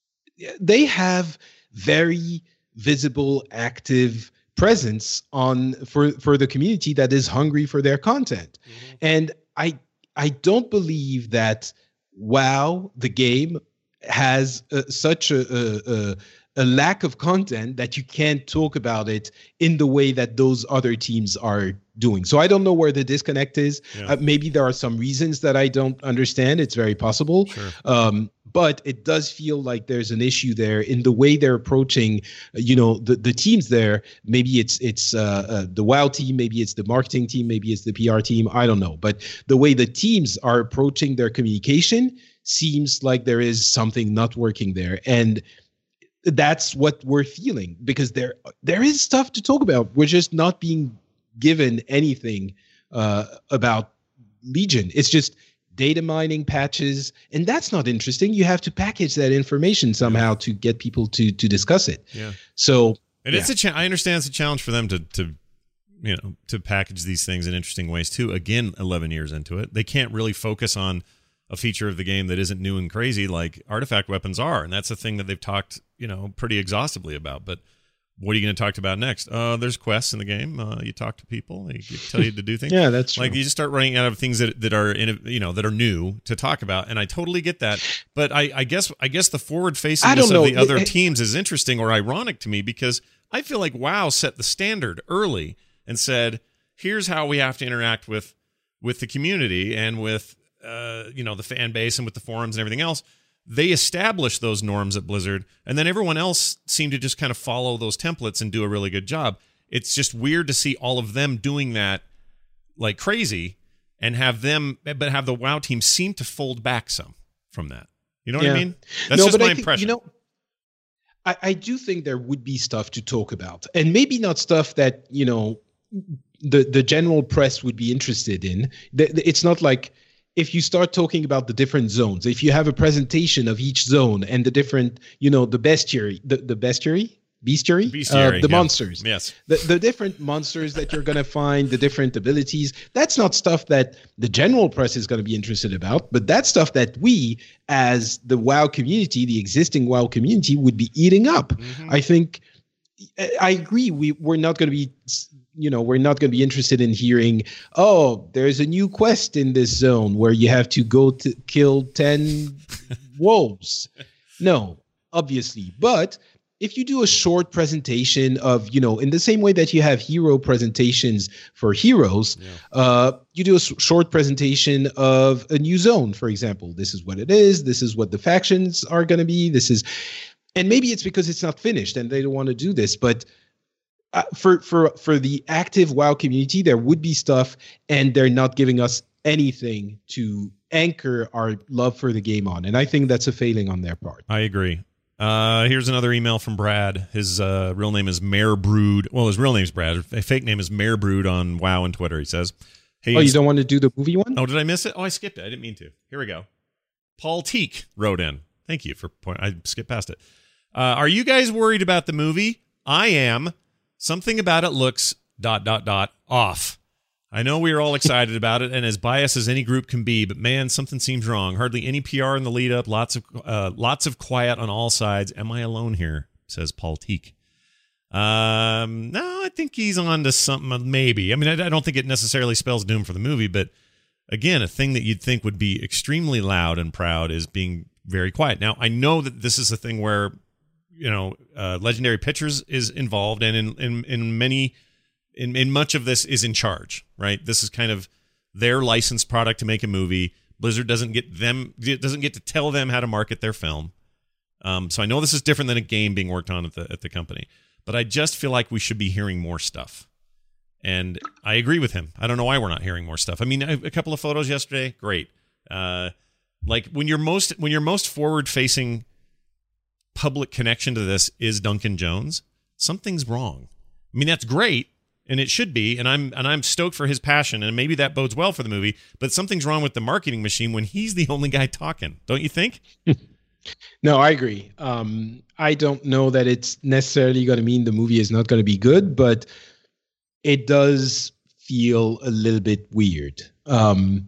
[SPEAKER 7] they have very visible, active presence on for, for the community that is hungry for their content. Mm-hmm. And I I don't believe that WoW, the game, has uh, such a, a, a lack of content that you can't talk about it in the way that those other teams are doing. So I don't know where the disconnect is. Yeah. Uh, maybe there are some reasons that I don't understand. It's very possible.
[SPEAKER 4] Sure.
[SPEAKER 7] Um, but it does feel like there's an issue there in the way they're approaching, you know, the, the teams there. Maybe it's it's uh, uh, the WoW team, maybe it's the marketing team, maybe it's the P R team. I don't know. But the way the teams are approaching their communication seems like there is something not working there. And that's what we're feeling, because there there is stuff to talk about. We're just not being given anything uh, about Legion. It's just data mining patches, and that's not interesting. You have to package that information somehow to get people to to discuss it.
[SPEAKER 4] Yeah.
[SPEAKER 7] So,
[SPEAKER 4] and
[SPEAKER 7] yeah.
[SPEAKER 4] it's a cha- I understand it's a challenge for them to to you know to package these things in interesting ways too. Again, eleven years into it, they can't really focus on a feature of the game that isn't new and crazy like artifact weapons are, and that's a thing that they've talked you know pretty exhaustively about. But what are you going to talk about next? Uh, there's quests in the game. Uh, you talk to people. They tell you to do things.
[SPEAKER 7] Yeah, that's true.
[SPEAKER 4] Like you just start running out of things that, that are in, you know that are new to talk about, and I totally get that. But I, I guess I guess the forward facing of the other teams is interesting or ironic to me, because I feel like WoW set the standard early and said, here's how we have to interact with with the community and with uh, you know the fan base and with the forums and everything else. They established those norms at Blizzard, and then everyone else seemed to just kind of follow those templates and do a really good job. It's just weird to see all of them doing that like crazy, and have them, but have the WoW team seem to fold back some from that. You know what
[SPEAKER 7] yeah.
[SPEAKER 4] I mean? That's
[SPEAKER 7] no,
[SPEAKER 4] just
[SPEAKER 7] but
[SPEAKER 4] my
[SPEAKER 7] I think,
[SPEAKER 4] impression.
[SPEAKER 7] You know, I, I do think there would be stuff to talk about, and maybe not stuff that you know the the general press would be interested in. It's not like, if you start talking about the different zones, if you have a presentation of each zone and the different, you know, the bestiary, the, the bestiary, bestiary,
[SPEAKER 4] bestiary
[SPEAKER 7] uh, the
[SPEAKER 4] yeah.
[SPEAKER 7] monsters,
[SPEAKER 4] yes,
[SPEAKER 7] the, the different monsters that you're going to find, the different abilities, that's not stuff that the general press is going to be interested about, but that's stuff that we, as the WoW community, the existing WoW community, would be eating up. Mm-hmm. I think, I agree, we, we're not going to be... You know, we're not going to be interested in hearing, oh, there's a new quest in this zone where you have to go to kill ten wolves. No, obviously. But if you do a short presentation of, you know, in the same way that you have hero presentations for heroes, yeah. uh, you do a s- short presentation of a new zone, for example. This is what it is. This is what the factions are going to be. This is, and maybe it's because it's not finished and they don't want to do this, but Uh, for for for the active WoW community, there would be stuff, and they're not giving us anything to anchor our love for the game on, and I think that's a failing on their part.
[SPEAKER 4] I agree. Uh, here's another email from Brad. His uh, real name is Mare Brood. Well, his real name's Brad. A fake name is Mare Brood on WoW and Twitter. He says, "Hey,
[SPEAKER 7] oh, you don't want to do the movie one?
[SPEAKER 4] Oh, did I miss it? Oh, I skipped it. I didn't mean to. Here we go. Paul Teak wrote in. Thank you for point. I skipped past it. Uh, are you guys worried about the movie? I am. Something about it looks dot, dot, dot off. I know we are all excited about it and as biased as any group can be, but man, something seems wrong. Hardly any P R in the lead up. Lots of uh, lots of quiet on all sides. Am I alone here? Says Paul Teak. Um, no, I think he's on to something, maybe. I mean, I, I don't think it necessarily spells doom for the movie, but again, a thing that you'd think would be extremely loud and proud is being very quiet. Now, I know that this is a thing where you know, uh, Legendary Pictures is involved, and in in, in many, in, in much of this is in charge, right? This is kind of their licensed product to make a movie. Blizzard doesn't get them, doesn't get to tell them how to market their film. Um, so I know this is different than a game being worked on at the at the company, but I just feel like we should be hearing more stuff. And I agree with him. I don't know why we're not hearing more stuff. I mean, a, a couple of photos yesterday, great. Uh, like when you're most when you're most forward facing. Public connection to this is Duncan Jones, something's wrong. I mean, that's great, and it should be, and I'm and I'm stoked for his passion, and maybe that bodes well for the movie, but something's wrong with the marketing machine when he's the only guy talking, don't you think?
[SPEAKER 7] No, I agree. Um, I don't know that it's necessarily going to mean the movie is not going to be good, but it does feel a little bit weird. Um,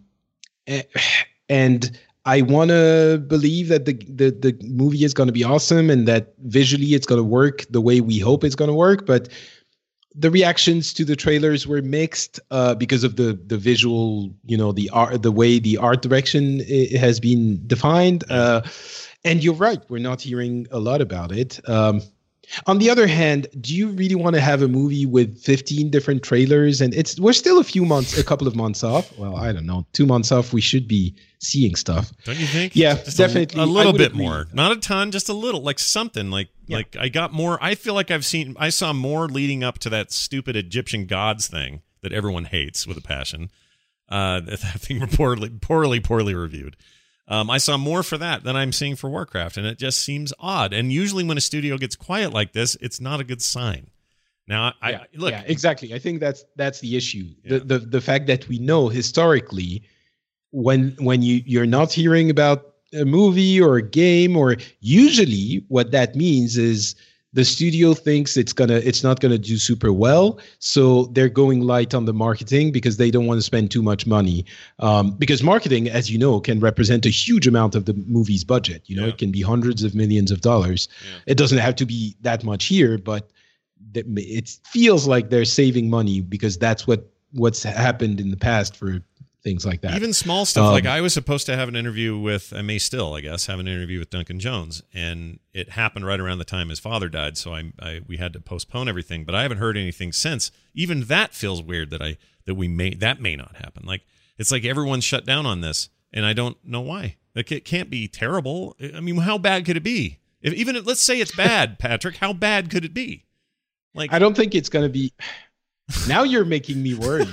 [SPEAKER 7] and I want to believe that the, the, the movie is going to be awesome and that visually it's going to work the way we hope it's going to work. But the reactions to the trailers were mixed uh, because of the the visual, you know, the art, the way the art direction has been defined. Uh, and you're right, we're not hearing a lot about it. Um, On the other hand, do you really want to have a movie with fifteen different trailers? And it's we're still a few months, a couple of months off. Well, I don't know, two months off. We should be seeing stuff.
[SPEAKER 4] Don't you think?
[SPEAKER 7] Yeah,
[SPEAKER 4] just
[SPEAKER 7] definitely.
[SPEAKER 4] A, a little bit
[SPEAKER 7] agree.
[SPEAKER 4] more, not a ton, just a little, like something. Like yeah. like I got more. I feel like I've seen. I saw more leading up to that stupid Egyptian gods thing that everyone hates with a passion. Uh, that thing poorly, poorly, poorly reviewed. Um, I saw more for that than I'm seeing for Warcraft, and it just seems odd. And usually when a studio gets quiet like this, it's not a good sign. Now, I
[SPEAKER 7] yeah,
[SPEAKER 4] look.
[SPEAKER 7] Yeah, exactly. I think that's that's the issue.
[SPEAKER 4] Yeah.
[SPEAKER 7] The, the the fact that we know historically, when when you you're not hearing about a movie or a game, or usually what that means is the studio thinks it's gonna it's not gonna do super well, so they're going light on the marketing because they don't want to spend too much money. Um, because marketing, as you know, can represent a huge amount of the movie's budget. You know,
[SPEAKER 4] yeah.
[SPEAKER 7] it can be hundreds of millions of dollars.
[SPEAKER 4] Yeah.
[SPEAKER 7] It doesn't have to be that much here, but th- it feels like they're saving money because that's what what's happened in the past for things like that.
[SPEAKER 4] Even small stuff.
[SPEAKER 7] Um,
[SPEAKER 4] like I was supposed to have an interview with, I may still, I guess, have an interview with Duncan Jones, and it happened right around the time his father died, so I, I we had to postpone everything. But I haven't heard anything since. Even that feels weird that I that we may that may not happen. Like it's like everyone's shut down on this, and I don't know why. Like it can't be terrible. I mean, how bad could it be? If even if, let's say it's bad, Patrick, how bad could it be? Like
[SPEAKER 7] I don't think it's going to be. Now you're making me worried.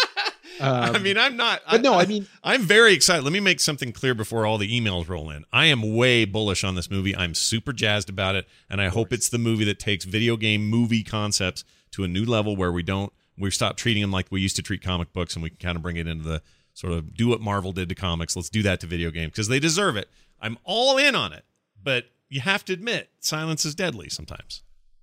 [SPEAKER 7] Um,
[SPEAKER 4] I mean, I'm not.
[SPEAKER 7] But
[SPEAKER 4] I,
[SPEAKER 7] no, I mean,
[SPEAKER 4] I'm very excited. Let me make something clear before all the emails roll in. I am way bullish on this movie. I'm super jazzed about it, and I hope it's the movie that takes video game movie concepts to a new level where we don't we stop treating them like we used to treat comic books, and we can kind of bring it into the sort of do what Marvel did to comics. Let's do that to video games because they deserve it. I'm all in on it, but you have to admit, silence is deadly sometimes.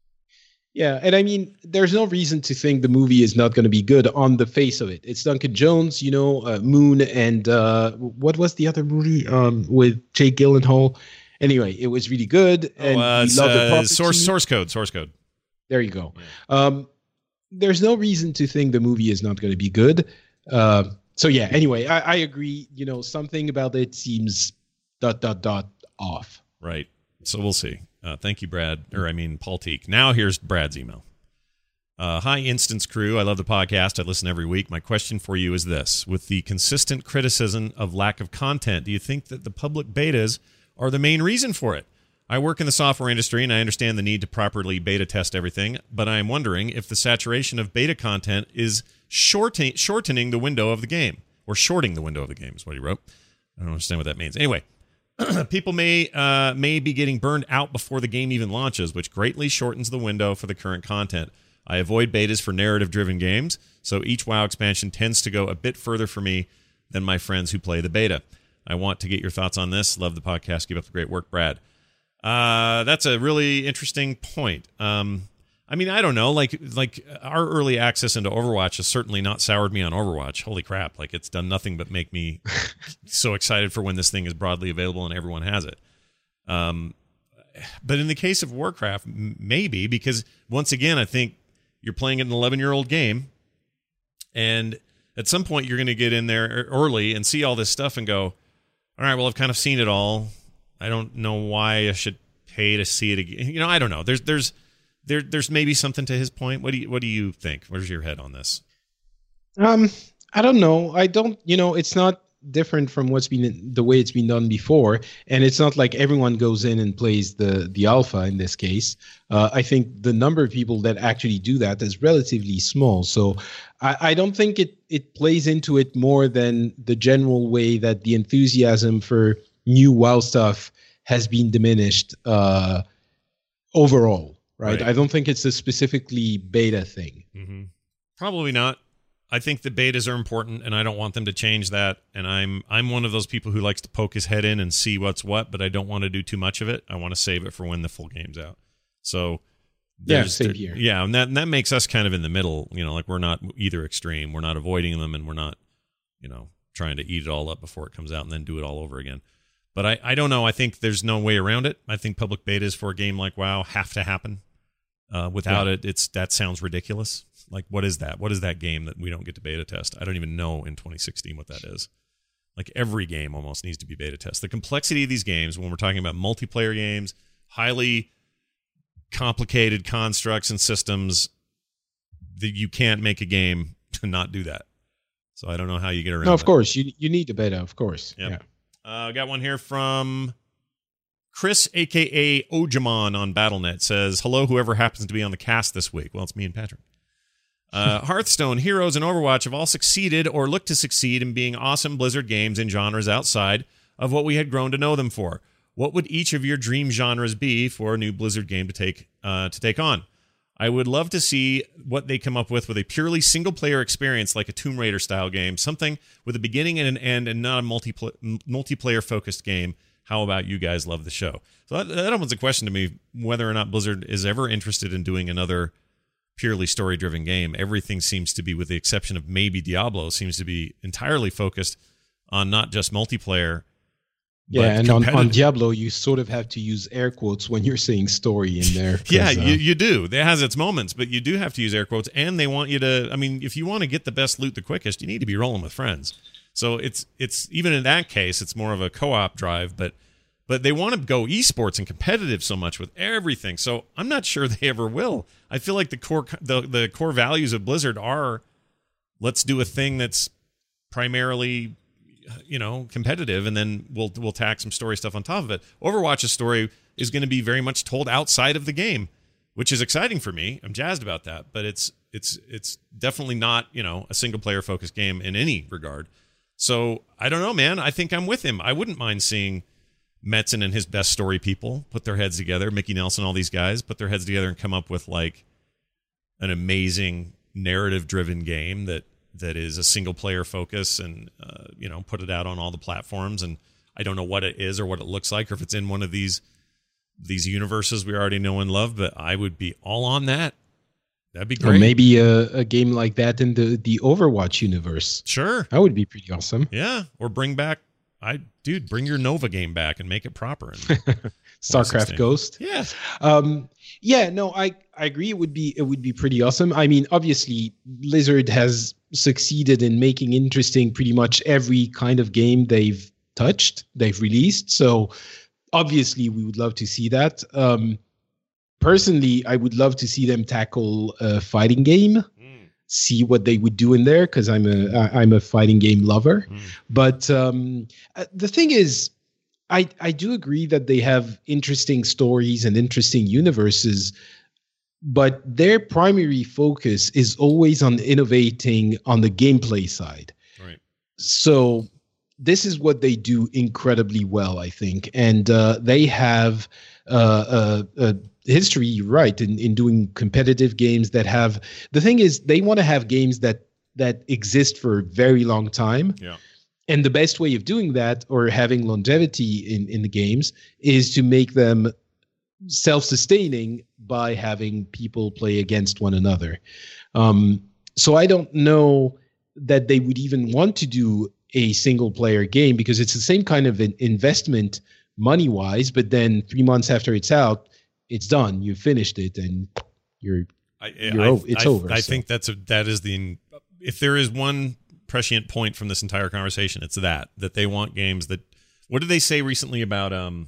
[SPEAKER 7] Yeah, and I mean, there's no reason to think the movie is not going to be good on the face of it. It's Duncan Jones, you know, uh, Moon, and uh, what was the other movie um, with Jake Gyllenhaal? Anyway, it was really good, and
[SPEAKER 4] oh, uh,
[SPEAKER 7] we love the
[SPEAKER 4] uh, source source code. Source code.
[SPEAKER 7] There you go. Yeah. Um, there's no reason to think the movie is not going to be good. Uh, so yeah. Anyway, I, I agree. You know, something about it seems dot dot dot off.
[SPEAKER 4] Right. So we'll see. Uh, thank you, Brad. Or I mean, Paul Teak. Now here's Brad's email. Uh, Hi, Instance Crew. I love the podcast. I listen every week. My question for you is this. With the consistent criticism of lack of content, do you think that the public betas are the main reason for it? I work in the software industry, and I understand the need to properly beta test everything, but I am wondering if the saturation of beta content is shorten- shortening the window of the game, or shorting the window of the game is what he wrote. I don't understand what that means. Anyway. People may uh, may be getting burned out before the game even launches, which greatly shortens the window for the current content. I avoid betas for narrative-driven games, so each WoW expansion tends to go a bit further for me than my friends who play the beta. I want to get your thoughts on this. Love the podcast. Keep up the great work, Brad. Uh, that's a really interesting point. Um, I mean, I don't know. Like, like our early access into Overwatch has certainly not soured me on Overwatch. Holy crap! Like, it's done nothing but make me so excited for when this thing is broadly available and everyone has it. Um, but in the case of Warcraft, m- maybe because once again, I think you're playing an eleven-year-old game, and at some point you're going to get in there early and see all this stuff and go, "All right, well, I've kind of seen it all. I don't know why I should pay to see it again." You know, I don't know. There's, there's. There, there's maybe something to his point. What do you, what do you think? Where's your head on this?
[SPEAKER 7] Um, I don't know. I don't. You know, it's not different from what's been the way it's been done before, and it's not like everyone goes in and plays the the alpha in this case. Uh, I think the number of people that actually do that is relatively small. So I, I don't think it it plays into it more than the general way that the enthusiasm for new WoW stuff has been diminished uh, overall. Right? right. I don't think it's a specifically beta thing.
[SPEAKER 4] Mm-hmm. Probably not. I think the betas are important, and I don't want them to change that. And I'm I'm one of those people who likes to poke his head in and see what's what, but I don't want to do too much of it. I want to save it for when the full game's out. So
[SPEAKER 7] yeah, same here.
[SPEAKER 4] Yeah, and that and that makes us kind of in the middle. You know, like we're not either extreme. We're not avoiding them, and we're not, you know, trying to eat it all up before it comes out and then do it all over again. But I, I don't know. I think there's no way around it. I think public betas for a game like WoW have to happen. Uh, without yeah. it, it's that sounds ridiculous. Like, what is that? What is that game that we don't get to beta test? I don't even know in twenty sixteen what that is. Like, every game almost needs to be beta test. The complexity of these games, when we're talking about multiplayer games, highly complicated constructs and systems that you can't make a game to not do that. So I don't know how you get around.
[SPEAKER 7] No, of
[SPEAKER 4] that.
[SPEAKER 7] course you you need the beta, of course.
[SPEAKER 4] Yep.
[SPEAKER 7] Yeah.
[SPEAKER 4] I uh, got one here from Chris, a k a. Ojamon on Battle dot net, says, hello, whoever happens to be on the cast this week. Well, it's me and Patrick. Uh, Hearthstone, Heroes, and Overwatch have all succeeded or look to succeed in being awesome Blizzard games in genres outside of what we had grown to know them for. What would each of your dream genres be for a new Blizzard game to take uh, to take on? I would love to see what they come up with with a purely single-player experience like a Tomb Raider-style game, something with a beginning and an end and not a multipl- multiplayer-focused game. How about you guys? Love the show. So that, that opens a question to me, whether or not Blizzard is ever interested in doing another purely story-driven game. Everything seems to be, with the exception of maybe Diablo, seems to be entirely focused on not just multiplayer.
[SPEAKER 7] Yeah, and on, on Diablo, you sort of have to use air quotes when you're saying story in there.
[SPEAKER 4] yeah,
[SPEAKER 7] uh,
[SPEAKER 4] you, you do. It has its moments, but you do have to use air quotes, and they want you to, I mean, if you want to get the best loot the quickest, you need to be rolling with friends. So it's, it's even in that case, it's more of a co-op drive, but but they want to go esports and competitive so much with everything. So I'm not sure they ever will. I feel like the core the, the core values of Blizzard are, let's do a thing that's primarily, you know, competitive, and then we'll we'll tack some story stuff on top of it. Overwatch's story is going to be very much told outside of the game, which is exciting for me. I'm jazzed about that, but it's it's it's definitely not, you know, a single player focused game in any regard. So I don't know, man. I think I'm with him. I wouldn't mind seeing Metzen and his best story people put their heads together, Mickey Nelson, all these guys put their heads together and come up with like an amazing narrative driven game that that is a single player focus, and uh, you know, put it out on all the platforms. And I don't know what it is or what it looks like, or if it's in one of these these universes we already know and love, but I would be all on that. That'd be great.
[SPEAKER 7] Or maybe a, a game like that in the, the Overwatch universe.
[SPEAKER 4] Sure.
[SPEAKER 7] That would be pretty awesome.
[SPEAKER 4] Yeah. Or bring back, I dude, bring your Nova game back and make it proper. And
[SPEAKER 7] StarCraft Ghost.
[SPEAKER 4] Yeah.
[SPEAKER 7] Um, yeah, no, I, I agree. It would be it would be pretty awesome. I mean, obviously, Blizzard has succeeded in making interesting pretty much every kind of game they've touched, they've released. So obviously, we would love to see that. Um, personally, I would love to see them tackle a fighting game. Mm. See what they would do in there, because I'm a I'm a fighting game lover. Mm. But um, the thing is, I I do agree that they have interesting stories and interesting universes, but their primary focus is always on innovating on the gameplay side.
[SPEAKER 4] Right.
[SPEAKER 7] So this is what they do incredibly well, I think, and uh, they have uh, a, a history, you're right, in, in doing competitive games that have. The thing is, they want to have games that that exist for a very long time.
[SPEAKER 4] Yeah.
[SPEAKER 7] And the best way of doing that, or having longevity in, in the games, is to make them self-sustaining by having people play against one another. Um, so I don't know that they would even want to do a single-player game, because it's the same kind of an investment money-wise, but then three months after it's out, it's done. You've finished it, and you're,
[SPEAKER 4] I,
[SPEAKER 7] you're
[SPEAKER 4] I,
[SPEAKER 7] over. It's
[SPEAKER 4] I,
[SPEAKER 7] over.
[SPEAKER 4] I
[SPEAKER 7] so.
[SPEAKER 4] think that's a, that is the, if there is one prescient point from this entire conversation, it's that that they want games that. What did they say recently about um?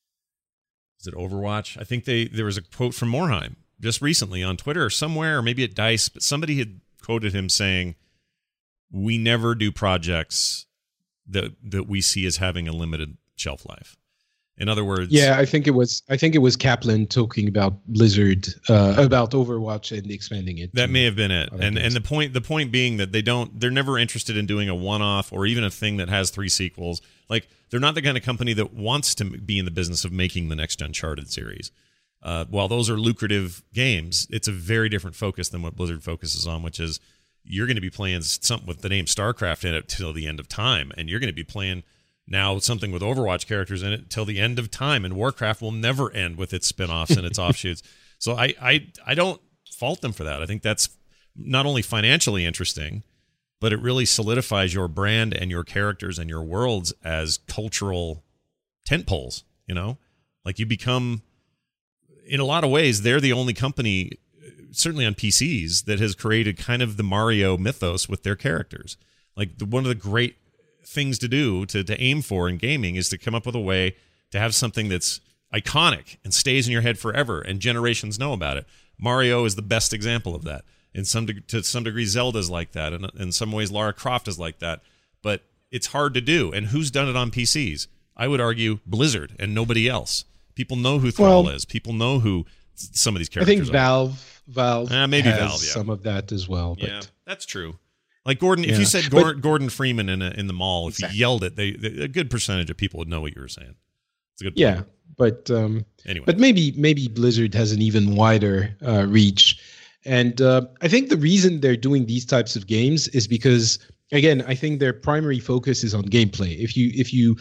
[SPEAKER 4] Is it Overwatch? I think they there was a quote from Morheim just recently on Twitter or somewhere, or maybe at DICE, but somebody had quoted him saying, "We never do projects that that we see as having a limited shelf life." In other words,
[SPEAKER 7] yeah, I think it was. I think it was Kaplan talking about Blizzard, uh, about Overwatch and expanding it.
[SPEAKER 4] That may have been it. And games. and the point the point being that they don't. They're never interested in doing a one-off or even a thing that has three sequels. Like, they're not the kind of company that wants to be in the business of making the next Uncharted series. Uh, while those are lucrative games, it's a very different focus than what Blizzard focuses on, which is you're going to be playing something with the name StarCraft in it till the end of time, and you're going to be playing. Now something with Overwatch characters in it till the end of time, and Warcraft will never end with its spinoffs and its offshoots. So I, I I don't fault them for that. I think that's not only financially interesting, but it really solidifies your brand and your characters and your worlds as cultural tentpoles. You know, like you become, in a lot of ways, they're the only company, certainly on P Cs, that has created kind of the Mario mythos with their characters. Like the, one of the great things to do to, to aim for in gaming is to come up with a way to have something that's iconic and stays in your head forever, and generations know about it. Mario is the best example of that. In some de- to some degree, Zelda's like that, and in some ways, Lara Croft is like that. But it's hard to do. And who's done it on P Cs? I would argue Blizzard and nobody else. People know who Thrall
[SPEAKER 7] well,
[SPEAKER 4] is. People know who some of these characters are.
[SPEAKER 7] I think Valve, Valve,
[SPEAKER 4] uh, maybe
[SPEAKER 7] has
[SPEAKER 4] Valve, yeah.
[SPEAKER 7] some of that as well. But.
[SPEAKER 4] Yeah, that's true. Like Gordon,
[SPEAKER 7] Yeah.
[SPEAKER 4] if you said Gordon, but, Gordon Freeman in a, in the mall, if exactly. you yelled it, they, they a good percentage of people would know what you were saying. It's a good point.
[SPEAKER 7] Yeah, but um,
[SPEAKER 4] anyway,
[SPEAKER 7] but maybe maybe Blizzard has an even wider uh, reach, and uh, I think the reason they're doing these types of games is because, again, I think their primary focus is on gameplay. If you if you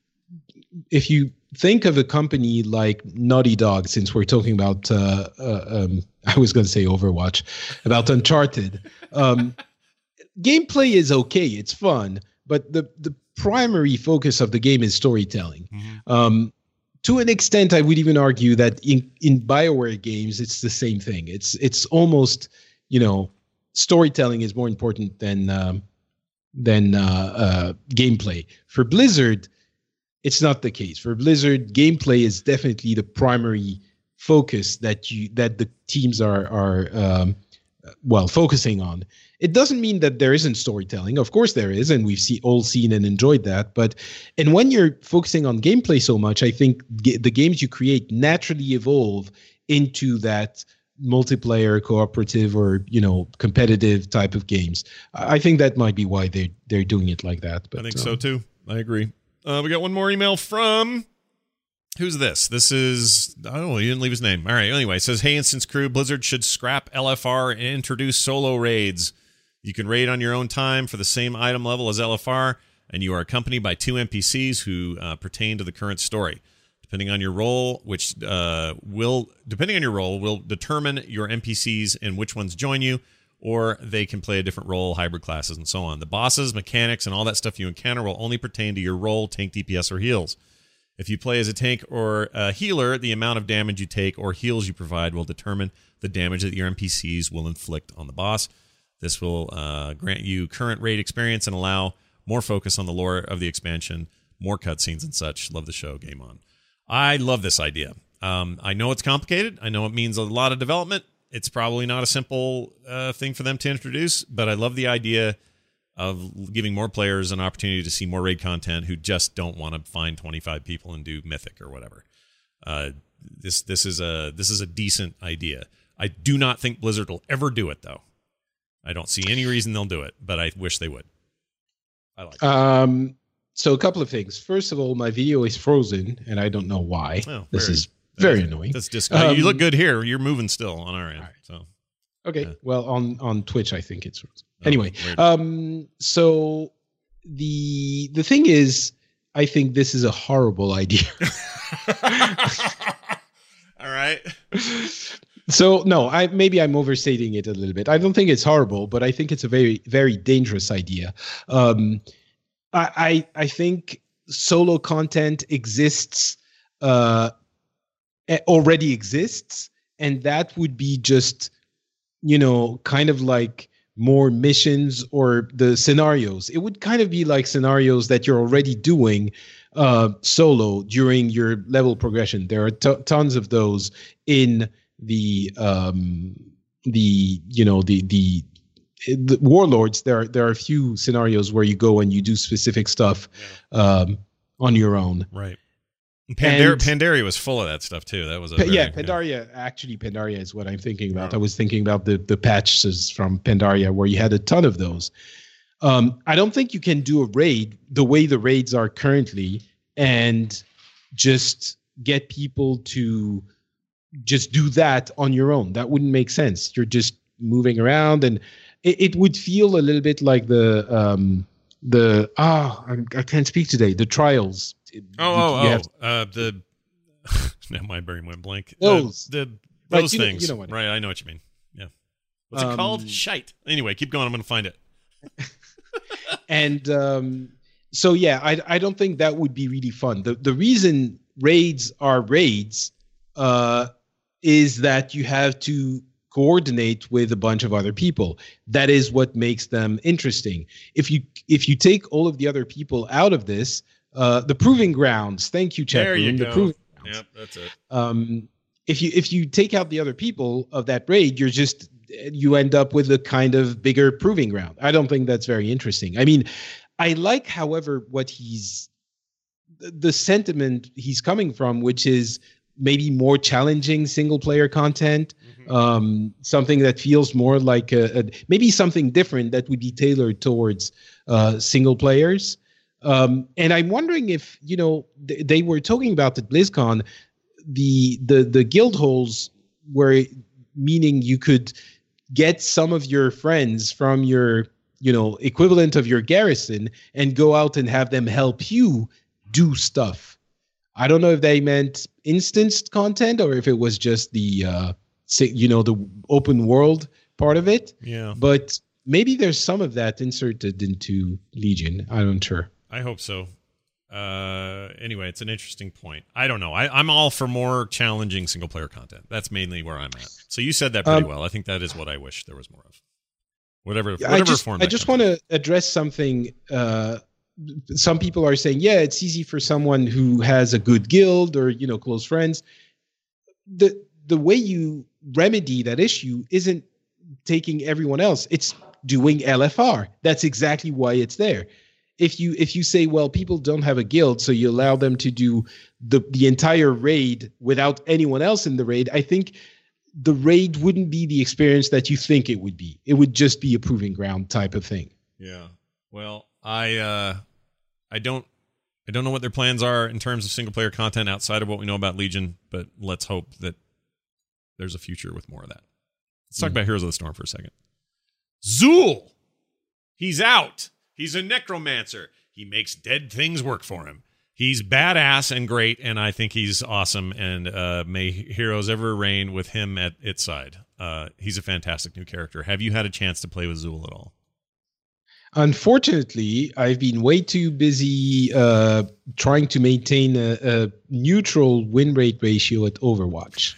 [SPEAKER 7] if you think of a company like Naughty Dog, since we're talking about, uh, uh, um, I was going to say Overwatch, about Uncharted. Um, gameplay is okay, it's fun, but the the primary focus of the game is storytelling. Mm-hmm. Um, to an extent, I would even argue that in, in BioWare games, it's the same thing. It's it's almost, you know, storytelling is more important than um, than uh, uh, gameplay. For Blizzard, it's not the case. For Blizzard, gameplay is definitely the primary focus that you that the teams are are um, well focusing on. It doesn't mean that there isn't storytelling. Of course there is, and we've see, all seen and enjoyed that. But and when you're focusing on gameplay so much, I think g- the games you create naturally evolve into that multiplayer, cooperative, or you know competitive type of games. I think that might be why they they're doing it like that. But
[SPEAKER 4] I think
[SPEAKER 7] um,
[SPEAKER 4] so too. I agree. Uh, we got one more email from. Who's this? This is, I don't know, he didn't leave his name. All right, anyway, it says, hey, Instance Crew, Blizzard should scrap L F R and introduce solo raids. You can raid on your own time for the same item level as L F R, and you are accompanied by two N P Cs who uh, pertain to the current story. Depending on your role, which uh, will, depending on your role, will determine your N P Cs and which ones join you, or they can play a different role, hybrid classes, and so on. The bosses, mechanics, and all that stuff you encounter will only pertain to your role, tank, D P S, or heals. If you play as a tank or a healer, the amount of damage you take or heals you provide will determine the damage that your N P Cs will inflict on the boss. This will uh, grant you current raid experience and allow more focus on the lore of the expansion, more cutscenes and such. Love the show. Game on. I love this idea. Um, I know it's complicated. I know it means a lot of development. It's probably not a simple uh, thing for them to introduce, but I love the idea of giving more players an opportunity to see more raid content who just don't want to find twenty-five people and do Mythic or whatever. Uh, this this is a this is a decent idea. I do not think Blizzard will ever do it, though. I don't see any reason they'll do it, but I wish they would. I like it.
[SPEAKER 7] Um, so a couple of things. First of all, my video is frozen, and I don't know why.
[SPEAKER 4] Oh,
[SPEAKER 7] this
[SPEAKER 4] very,
[SPEAKER 7] is very
[SPEAKER 4] that's,
[SPEAKER 7] annoying.
[SPEAKER 4] That's disgusting. Um, you look good here. You're moving still on our end. Right. So
[SPEAKER 7] okay.
[SPEAKER 4] Yeah.
[SPEAKER 7] Well, on on Twitch, I think it's frozen.
[SPEAKER 4] Oh,
[SPEAKER 7] anyway,
[SPEAKER 4] weird.
[SPEAKER 7] um, so the the thing is, I think this is a horrible idea.
[SPEAKER 4] All right.
[SPEAKER 7] So no, I maybe I'm overstating it a little bit. I don't think it's horrible, but I think it's a very very dangerous idea. Um, I, I I think solo content exists, uh, already exists, and that would be just, you know, kind of like more missions or the scenarios. It would kind of be like scenarios that you're already doing uh, solo during your level progression. There are t- tons of those in the um, the you know the the the Warlords. There are, there are a few scenarios where you go and you do specific stuff um, on your own.
[SPEAKER 4] Right. Pandar-
[SPEAKER 7] and,
[SPEAKER 4] Pandaria was full of that stuff too. That was a
[SPEAKER 7] pa-
[SPEAKER 4] very,
[SPEAKER 7] yeah, Pandaria. Yeah. Actually, Pandaria is what I'm thinking about.
[SPEAKER 4] Oh.
[SPEAKER 7] I was thinking about the the patches from Pandaria where you had a ton of those. Um, I don't think you can do a raid the way the raids are currently and just get people to just do that on your own. That wouldn't make sense. You're just moving around, and it, it would feel a little bit like the um, the ah I, I can't speak today. The Trials.
[SPEAKER 4] Oh,
[SPEAKER 7] you,
[SPEAKER 4] oh,
[SPEAKER 7] you
[SPEAKER 4] oh.
[SPEAKER 7] have,
[SPEAKER 4] Uh, the now my brain went blank.
[SPEAKER 7] Those.
[SPEAKER 4] Uh, the
[SPEAKER 7] Like,
[SPEAKER 4] those
[SPEAKER 7] you know-
[SPEAKER 4] things.
[SPEAKER 7] you know what I
[SPEAKER 4] right, I know what you mean. Yeah. What's it
[SPEAKER 7] Um,
[SPEAKER 4] called? Shite. Anyway, keep going. I'm going to find it.
[SPEAKER 7] and um, so yeah, I I don't think that would be really fun. The the reason raids are raids uh, is that you have to coordinate with a bunch of other people. That is what makes them interesting. If you if you take all of the other people out of this, uh, the proving grounds. Thank you, Chat
[SPEAKER 4] There you
[SPEAKER 7] Room. The
[SPEAKER 4] go.
[SPEAKER 7] proving rounds.
[SPEAKER 4] Yep, that's it.
[SPEAKER 7] Um, if you if you take out the other people of that raid, you're just you end up with a kind of bigger proving ground. I don't think that's very interesting. I mean, I like, however, what he's the sentiment he's coming from, which is maybe more challenging single player content, mm-hmm. um, something that feels more like a, a maybe something different that would be tailored towards uh, single players. Um, and I'm wondering if, you know, th- they were talking about at BlizzCon, the the the guild holes were meaning you could get some of your friends from your, you know, equivalent of your garrison and go out and have them help you do stuff. I don't know if they meant instanced content or if it was just the, uh, you know, the open world part of it.
[SPEAKER 4] Yeah.
[SPEAKER 7] But maybe there's some of that inserted into Legion. I'm not sure.
[SPEAKER 4] I hope so. Uh, anyway, it's an interesting point. I don't know. I, I'm all for more challenging single player content. That's mainly where I'm at. So you said that pretty um, well. I think that is what I wish there was more of. Whatever, whatever
[SPEAKER 7] I just,
[SPEAKER 4] form.
[SPEAKER 7] I just want to address something. Uh, some people are saying, yeah, it's easy for someone who has a good guild or, you know, close friends. The the way you remedy that issue isn't taking everyone else. It's doing L F R. That's exactly why it's there. If you if you say, well, people don't have a guild, so you allow them to do the the entire raid without anyone else in the raid, I think the raid wouldn't be the experience that you think it would be. It would just be a proving ground type of thing.
[SPEAKER 4] Yeah. Well, I uh, I don't I don't know what their plans are in terms of single player content outside of what we know about Legion, but let's hope that there's a future with more of that. Let's talk mm. about Heroes of the Storm for a second. Zool! He's out. He's a necromancer. He makes dead things work for him. He's badass and great, and I think he's awesome, and uh, may heroes ever reign with him at its side. Uh, he's a fantastic new character. Have you had a chance to play with Zool at all?
[SPEAKER 7] Unfortunately, I've been way too busy uh, trying to maintain a, a neutral win rate ratio at Overwatch.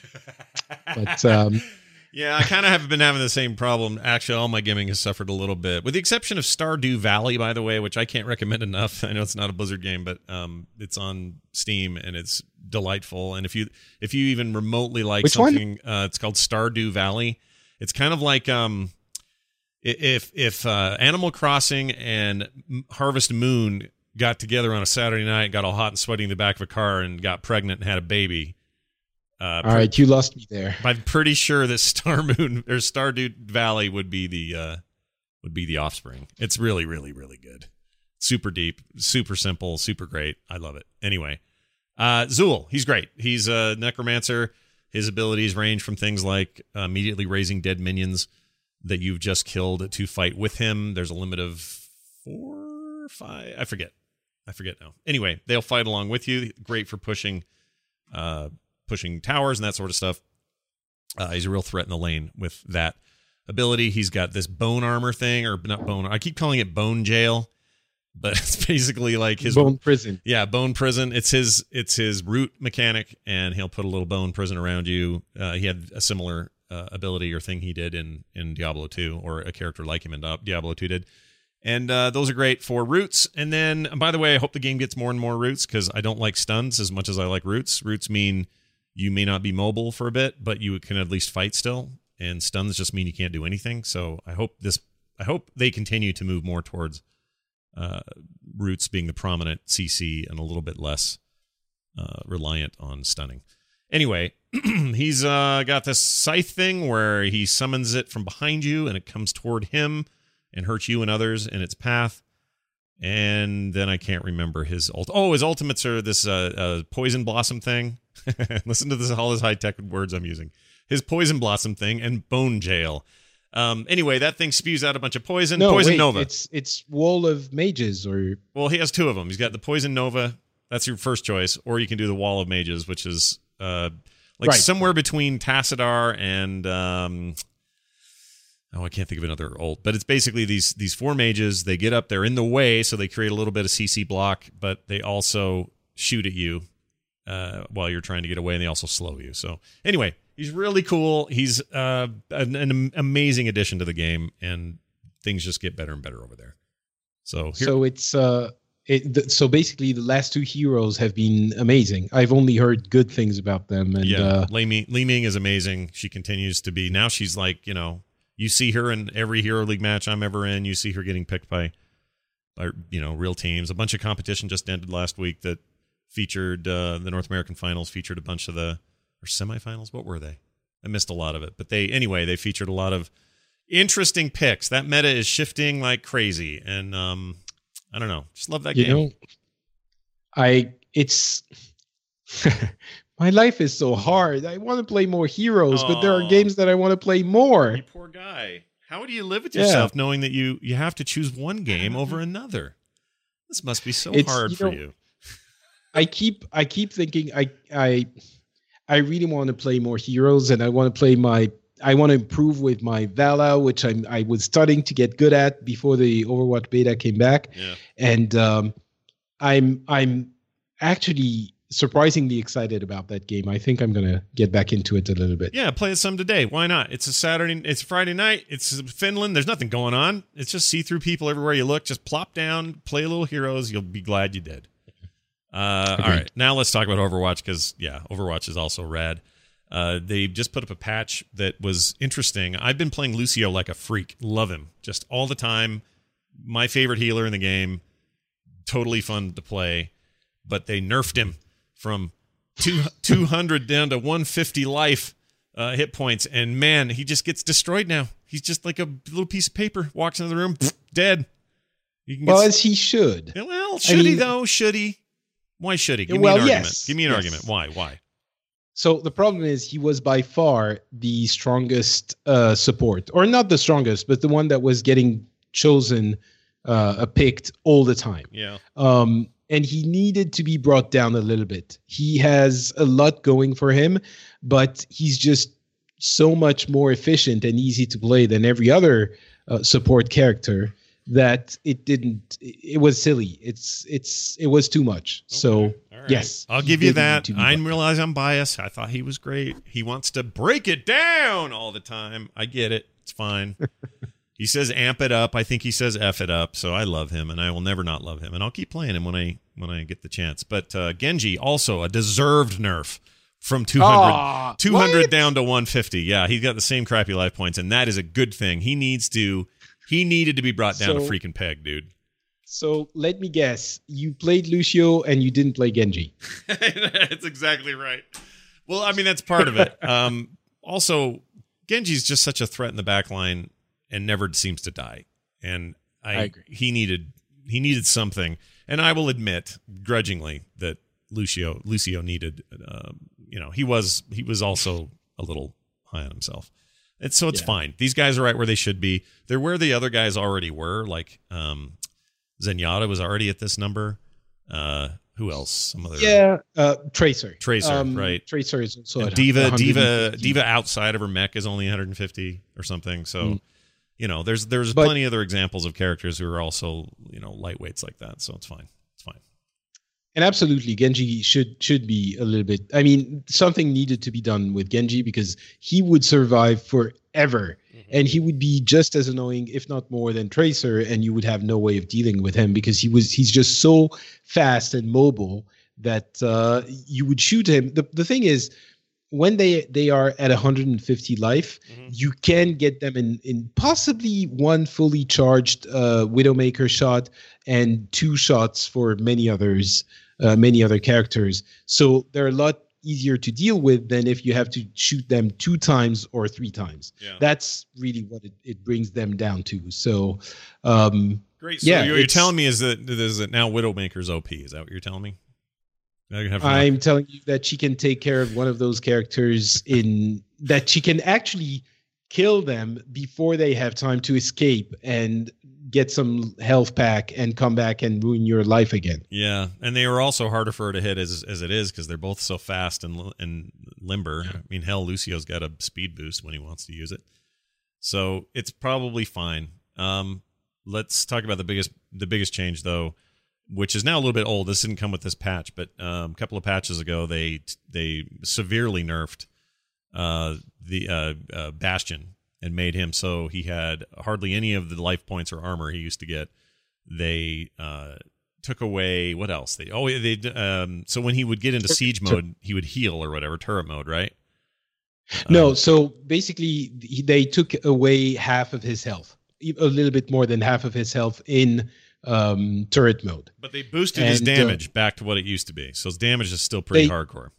[SPEAKER 7] But um,
[SPEAKER 4] yeah, I kind of have been having the same problem. Actually, all my gaming has suffered a little bit, with the exception of Stardew Valley, by the way, which I can't recommend enough. I know it's not a Blizzard game, but um, it's on Steam and it's delightful. And if you if you even remotely like
[SPEAKER 7] Which
[SPEAKER 4] something, uh, it's called Stardew Valley. It's kind of like um, if if uh, Animal Crossing and Harvest Moon got together on a Saturday night, got all hot and sweaty in the back of a car, and got pregnant and had a baby. Uh,
[SPEAKER 7] All right, you lost me there.
[SPEAKER 4] I'm pretty sure that Star Moon or Stardew Valley would be the uh, would be the offspring. It's really, really, really good. Super deep, super simple, super great. I love it. Anyway, uh, Zool, he's great. He's a necromancer. His abilities range from things like uh, immediately raising dead minions that you've just killed to fight with him. There's a limit of four, five. I forget. I forget now. Anyway, they'll fight along with you. Great for pushing. Uh, pushing towers and that sort of stuff. Uh, he's a real threat in the lane with that ability. He's got this bone armor thing, or not bone. I keep calling it bone jail, but it's basically like his
[SPEAKER 7] bone prison.
[SPEAKER 4] Yeah, bone prison. It's his. It's his root mechanic, and he'll put a little bone prison around you. Uh, he had a similar uh, ability or thing he did in in Diablo two, or a character like him in Diablo two did. And uh, those are great for roots. And then, by the way, I hope the game gets more and more roots, because I don't like stuns as much as I like roots. Roots mean you may not be mobile for a bit, but you can at least fight still. And stuns just mean you can't do anything. So I hope this, I hope they continue to move more towards uh, roots being the prominent C C and a little bit less uh, reliant on stunning. Anyway, he's uh, got this scythe thing where he summons it from behind you and it comes toward him and hurts you and others in its path. And then I can't remember his ult. Oh, his ultimates are this uh, uh, poison blossom thing. Listen to this, all his high-tech words I'm using. His poison blossom thing and bone jail. Um, anyway, that thing spews out a bunch of poison.
[SPEAKER 7] No,
[SPEAKER 4] poison
[SPEAKER 7] wait,
[SPEAKER 4] nova.
[SPEAKER 7] It's it's wall of mages, or
[SPEAKER 4] well, he has two of them. He's got the poison nova. That's your first choice, or you can do the wall of mages, which is uh, like
[SPEAKER 7] right.
[SPEAKER 4] somewhere between Tassadar and um, oh, I can't think of another ult, but it's basically these these four mages. They get up, they're in the way, so they create a little bit of C C block, but they also shoot at you uh, while you're trying to get away, and they also slow you. So anyway, he's really cool. He's uh, an, an amazing addition to the game, and things just get better and better over there. So here-
[SPEAKER 7] so it's uh, it, the, so basically, the last two heroes have been amazing. I've only heard good things about them. And,
[SPEAKER 4] yeah,
[SPEAKER 7] uh,
[SPEAKER 4] Li Ming, Li Ming is amazing. She continues to be. Now she's like, you know, you see her in every Hero League match I'm ever in. You see her getting picked by, by you know, real teams. A bunch of competition just ended last week that featured uh, the North American finals, featured a bunch of the, or semifinals. What were they? I missed a lot of it. But they, anyway, they featured a lot of interesting picks. That meta is shifting like crazy. And, um, I don't know. Just love that
[SPEAKER 7] you
[SPEAKER 4] game.
[SPEAKER 7] know, I it's my life is so hard. I want to play more heroes, but there are
[SPEAKER 4] Aw.
[SPEAKER 7] games that I want to play more.
[SPEAKER 4] You poor guy. How do you live with
[SPEAKER 7] Yeah.
[SPEAKER 4] yourself knowing that you you have to choose one game over another? This must be so
[SPEAKER 7] It's,
[SPEAKER 4] hard
[SPEAKER 7] you
[SPEAKER 4] for
[SPEAKER 7] know,
[SPEAKER 4] you.
[SPEAKER 7] I keep I keep thinking I I I really want to play more heroes, and I want to play my I want to improve with my Vala, which I'm I was starting to get good at before the Overwatch beta came back.
[SPEAKER 4] Yeah.
[SPEAKER 7] And um, I'm I'm actually surprisingly excited about that game. I think I'm gonna get back into it a little bit.
[SPEAKER 4] Yeah, play it some today. Why not? It's a Saturday. It's a Friday night. It's Finland. There's nothing going on. It's just see through people everywhere you look. Just plop down, play a little heroes. You'll be glad you did. Uh, all right, now let's talk about Overwatch because yeah, Overwatch is also rad. Uh, they just put up a patch that was interesting. I've been playing Lucio like a freak. Love him. Just all the time. My favorite healer in the game. Totally fun to play. But they nerfed him from two, two hundred down to one fifty life uh, hit points. And man, he just gets destroyed now. He's just like a little piece of paper. Walks into the room, dead. You can get
[SPEAKER 7] Well, as he should.
[SPEAKER 4] s- well, should
[SPEAKER 7] I
[SPEAKER 4] he
[SPEAKER 7] mean-
[SPEAKER 4] though? Should he? Why should he? Give
[SPEAKER 7] Well,
[SPEAKER 4] me an
[SPEAKER 7] yes.
[SPEAKER 4] argument. Give me an
[SPEAKER 7] Yes.
[SPEAKER 4] argument. Why? Why?
[SPEAKER 7] So the problem is he was by far the strongest uh, support, or not the strongest, but the one that was getting chosen, uh, picked all the time.
[SPEAKER 4] Yeah.
[SPEAKER 7] Um, and he needed to be brought down a little bit. He has a lot going for him, but he's just so much more efficient and easy to play than every other uh, support character that it didn't. It was silly. It's it's it was too much. So
[SPEAKER 4] All right.
[SPEAKER 7] yes,
[SPEAKER 4] I'll
[SPEAKER 7] he
[SPEAKER 4] give you
[SPEAKER 7] did need
[SPEAKER 4] that.
[SPEAKER 7] to be
[SPEAKER 4] I
[SPEAKER 7] brought-
[SPEAKER 4] realize I'm biased. I thought he was great. He wants to break it down all the time. I get it. It's fine. He says amp it up. I think he says F it up. So I love him, and I will never not love him. And I'll keep playing him when I when I get the chance. But uh, Genji, also a deserved nerf from two hundred,
[SPEAKER 7] Aw,
[SPEAKER 4] two hundred
[SPEAKER 7] what?
[SPEAKER 4] down to one fifty. Yeah, he's got the same crappy life points, and that is a good thing. He needs to. He needed to be brought down a
[SPEAKER 7] So-
[SPEAKER 4] freaking peg, dude.
[SPEAKER 7] So let me guess. You played Lucio and you didn't play Genji.
[SPEAKER 4] That's exactly right. Well, I mean, that's part of it. Um, also, Genji's just such a threat in the back line and never seems to die. And I,
[SPEAKER 7] I agree.
[SPEAKER 4] he needed he needed something. And I will admit, grudgingly, that Lucio Lucio needed. Uh, you know, he was he was also a little high on himself. It's, so it's
[SPEAKER 7] Yeah.
[SPEAKER 4] fine. These guys are right where they should be. They're where the other guys already were. Like um, Zenyatta was already at this number. Uh, who else? Some other
[SPEAKER 7] Yeah, uh, Tracer.
[SPEAKER 4] Tracer,
[SPEAKER 7] Um,
[SPEAKER 4] right.
[SPEAKER 7] Tracer is also
[SPEAKER 4] And
[SPEAKER 7] at
[SPEAKER 4] Diva,
[SPEAKER 7] one
[SPEAKER 4] Diva,
[SPEAKER 7] fifty.
[SPEAKER 4] Diva outside of her mech is only one hundred fifty or something. So,
[SPEAKER 7] Mm.
[SPEAKER 4] you know, there's there's
[SPEAKER 7] But-
[SPEAKER 4] plenty of other examples of characters who are also, you know, lightweights like that. So it's fine. It's fine.
[SPEAKER 7] And absolutely, Genji should should be a little bit. I mean, something needed to be done with Genji because he would survive forever, and he would be just as annoying, if not more, than Tracer, and you would have no way of dealing with him because he was he's just so fast and mobile that uh, you would shoot him. The the thing is, when they they are at one hundred fifty life, you can get them in in possibly one fully charged uh, Widowmaker shot and two shots for many others, uh, many other characters. So they're a lot easier to deal with than if you have to shoot them two times or three times.
[SPEAKER 4] Yeah.
[SPEAKER 7] That's really what it, it brings them down to. So, um,
[SPEAKER 4] Great. So
[SPEAKER 7] yeah,
[SPEAKER 4] what you're
[SPEAKER 7] it's-
[SPEAKER 4] telling me is that is that now Widowmaker's O P. Is that what you're telling me? I have
[SPEAKER 7] I'm telling you that she can take care of one of those characters in that she can actually kill them before they have time to escape and get some health pack and come back and ruin your life again.
[SPEAKER 4] Yeah, and they are also harder for her to hit as as it is because they're both so fast and li- and limber. I mean, hell, Lucio's got a speed boost when he wants to use it, so it's probably fine. Um, let's talk about the biggest the biggest change though, which is now a little bit old. This didn't come with this patch, but um, a couple of patches ago, they they severely nerfed uh, the uh, uh, Bastion and made him so he had hardly any of the life points or armor he used to get. They uh, took away what else? They oh they um so when he would get into siege mode, he would heal or whatever, turret mode, right?
[SPEAKER 7] No,
[SPEAKER 4] um,
[SPEAKER 7] so basically he, they took away half of his health, a little bit more than half of his health in um, turret mode.
[SPEAKER 4] But they boosted
[SPEAKER 7] and,
[SPEAKER 4] his damage
[SPEAKER 7] uh,
[SPEAKER 4] back to what it used to be, so his damage is still pretty
[SPEAKER 7] they,
[SPEAKER 4] hardcore.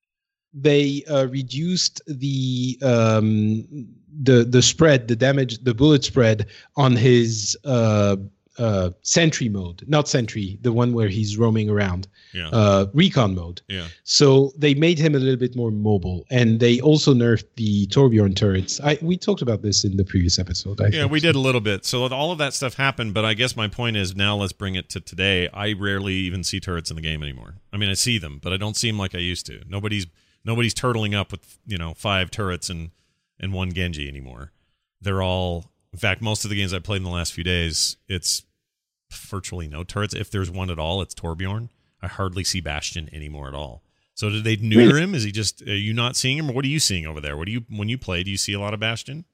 [SPEAKER 7] They uh, reduced the um, the the spread, the damage, the bullet spread on his uh, uh, sentry mode, not sentry, the one where he's roaming around.
[SPEAKER 4] Yeah.
[SPEAKER 7] Uh, recon mode.
[SPEAKER 4] Yeah.
[SPEAKER 7] So they made him a little bit more mobile, and they also nerfed the Torbjorn turrets. I we talked about this in the previous episode. I
[SPEAKER 4] yeah,
[SPEAKER 7] think.
[SPEAKER 4] we did a little bit. So all of that stuff happened, but I guess my point is now let's bring it to today. I rarely even see turrets in the game anymore. I mean, I see them, but I don't see them like I used to. Nobody's nobody's turtling up with, you know, five turrets and and one Genji anymore. They're all, in fact, most of the games I played in the last few days, it's virtually no turrets. If there's one at all, it's Torbjorn. I hardly see Bastion anymore at all. So did they neuter him? Is he just, are you not seeing him? Or what are you seeing over there? What do you, when you play, do you see a lot of Bastion?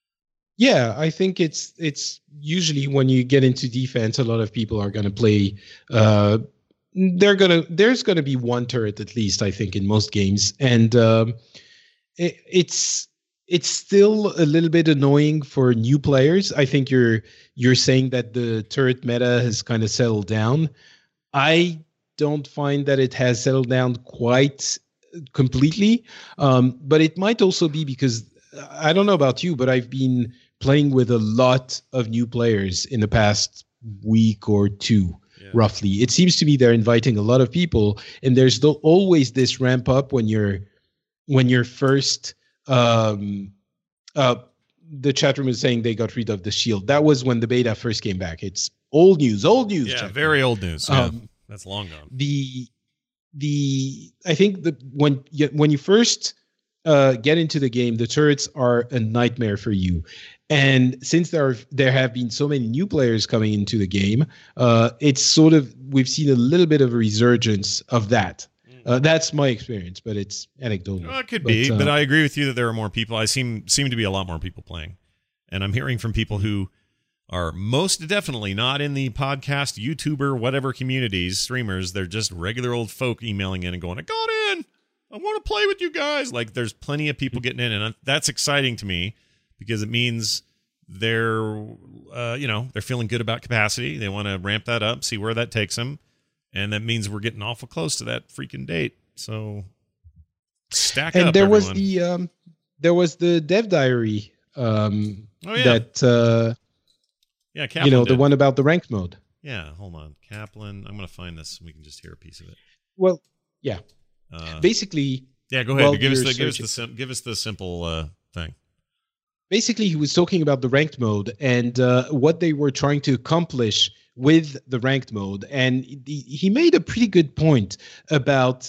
[SPEAKER 7] Yeah, I think it's it's usually when you get into defense, a lot of people are going to play. Uh, they're gonna there's going to be one turret at least, I think, in most games, and um, it, it's it's still a little bit annoying for new players. I think you're you're saying that the turret meta has kind of settled down. I don't find that it has settled down quite completely, um, but it might also be because I don't know about you, but I've been playing with a lot of new players in the past week or two, yeah. roughly. It seems to me they're inviting a lot of people, and there's th- always this ramp up when you're when you're first. Um, uh, the chat room is saying they got rid of the shield. That was when the beta first came back. It's old news, old news.
[SPEAKER 4] Yeah,
[SPEAKER 7] chat
[SPEAKER 4] very
[SPEAKER 7] room.
[SPEAKER 4] old news. Yeah,
[SPEAKER 7] um,
[SPEAKER 4] that's long gone.
[SPEAKER 7] The the I think that when you, when you first uh, get into the game, the turrets are a nightmare for you. And since there are, there have been so many new players coming into the game, uh, it's sort of we've seen a little bit of a resurgence of that. Uh, that's my experience, but it's anecdotal.
[SPEAKER 4] Well, it could
[SPEAKER 7] but,
[SPEAKER 4] be,
[SPEAKER 7] uh,
[SPEAKER 4] but I agree with you that there are more people. I seem seem to be a lot more people playing, and I'm hearing from people who are most definitely not in the podcast, YouTuber, whatever communities, streamers. They're just regular old folk emailing in and going, "I got in. I want to play with you guys." Like, there's plenty of people getting in, and that's exciting to me because it means they're, uh, you know, they're feeling good about capacity. They want to ramp that up, see where that takes them. And that means we're getting awful close to that freaking date. So stack
[SPEAKER 7] and
[SPEAKER 4] up,
[SPEAKER 7] there
[SPEAKER 4] everyone.
[SPEAKER 7] was the um, there was the Dev Diary um,
[SPEAKER 4] oh, yeah.
[SPEAKER 7] that uh,
[SPEAKER 4] yeah, Kaplan
[SPEAKER 7] you know
[SPEAKER 4] did.
[SPEAKER 7] the one about the ranked mode.
[SPEAKER 4] Yeah, hold on, Kaplan. I'm gonna find this. So we can just hear a piece of it.
[SPEAKER 7] Well, yeah,
[SPEAKER 4] uh,
[SPEAKER 7] basically.
[SPEAKER 4] Yeah, go ahead.
[SPEAKER 7] Well,
[SPEAKER 4] give us
[SPEAKER 7] you're
[SPEAKER 4] the give us the
[SPEAKER 7] searching.
[SPEAKER 4] sim- give us the simple uh, thing.
[SPEAKER 7] Basically, he was talking about the ranked mode and uh, what they were trying to accomplish with the ranked mode, and he, he made a pretty good point about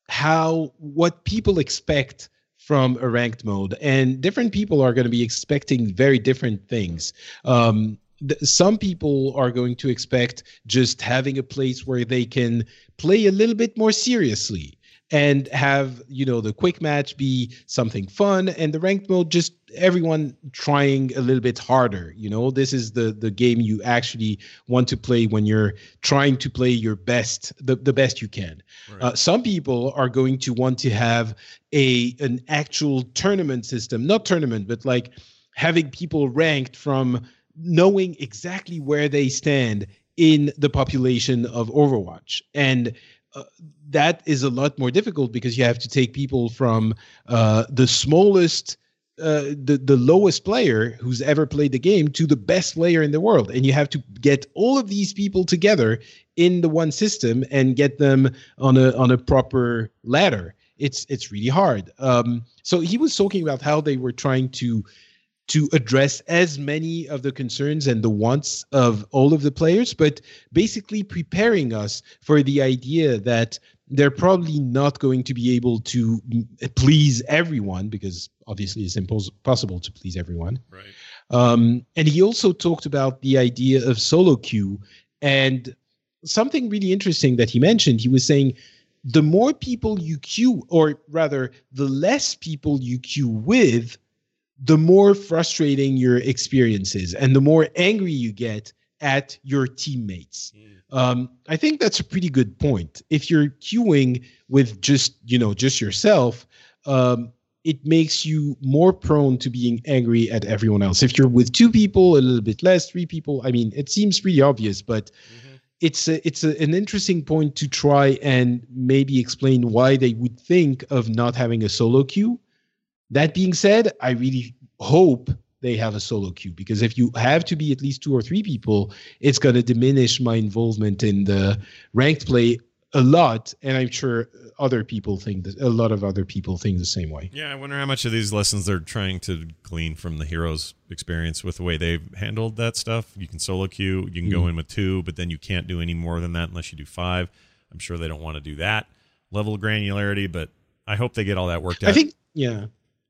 [SPEAKER 7] how what people expect from a ranked mode, and different people are going to be expecting very different things. Um, th- some people are going to expect just having a place where they can play a little bit more seriously and have, you know, the quick match be something fun, and the ranked mode just everyone trying a little bit harder. You know, this is the the game you actually want to play when you're trying to play your best, the, the best you can. Right. Uh, some people are going to want to have a an actual tournament system, not tournament, but like having people ranked from knowing exactly where they stand in the population of Overwatch. And Uh, that is a lot more difficult because you have to take people from uh, the smallest, uh, the, the lowest player who's ever played the game to the best player in the world. And you have to get all of these people together in the one system and get them on a on a proper ladder. It's it's really hard. Um, so he was talking about how they were trying to to address as many of the concerns and the wants of all of the players, but basically preparing us for the idea that they're probably not going to be able to please everyone, because obviously it's impossible to please everyone.
[SPEAKER 4] Right.
[SPEAKER 7] Um, and he also talked about the idea of solo queue, and something really interesting that he mentioned. He was saying the more people you queue, or rather the less people you queue with, the more frustrating your experience is, and the more angry you get at your teammates. Um, I think that's a pretty good point. If you're queuing with just, you know, just yourself, um, it makes you more prone to being angry at everyone else. If you're with two people, a little bit less, three people, I mean, it seems pretty obvious, but mm-hmm. it's a, it's a, an interesting point to try and maybe explain why they would think of not having a solo queue. That being said, I really hope they have a solo queue, because if you have to be at least two or three people, it's going to diminish my involvement in the ranked play a lot, and I'm sure other people think that a lot of other people think the same way.
[SPEAKER 4] Yeah, I wonder how much of these lessons they're trying to glean from the Heroes experience with the way they've handled that stuff. You can solo queue, you can mm-hmm. go in with two, but then you can't do any more than that unless you do five. I'm sure they don't want to do that level of granularity, but I hope they get all that worked out.
[SPEAKER 7] I think, yeah.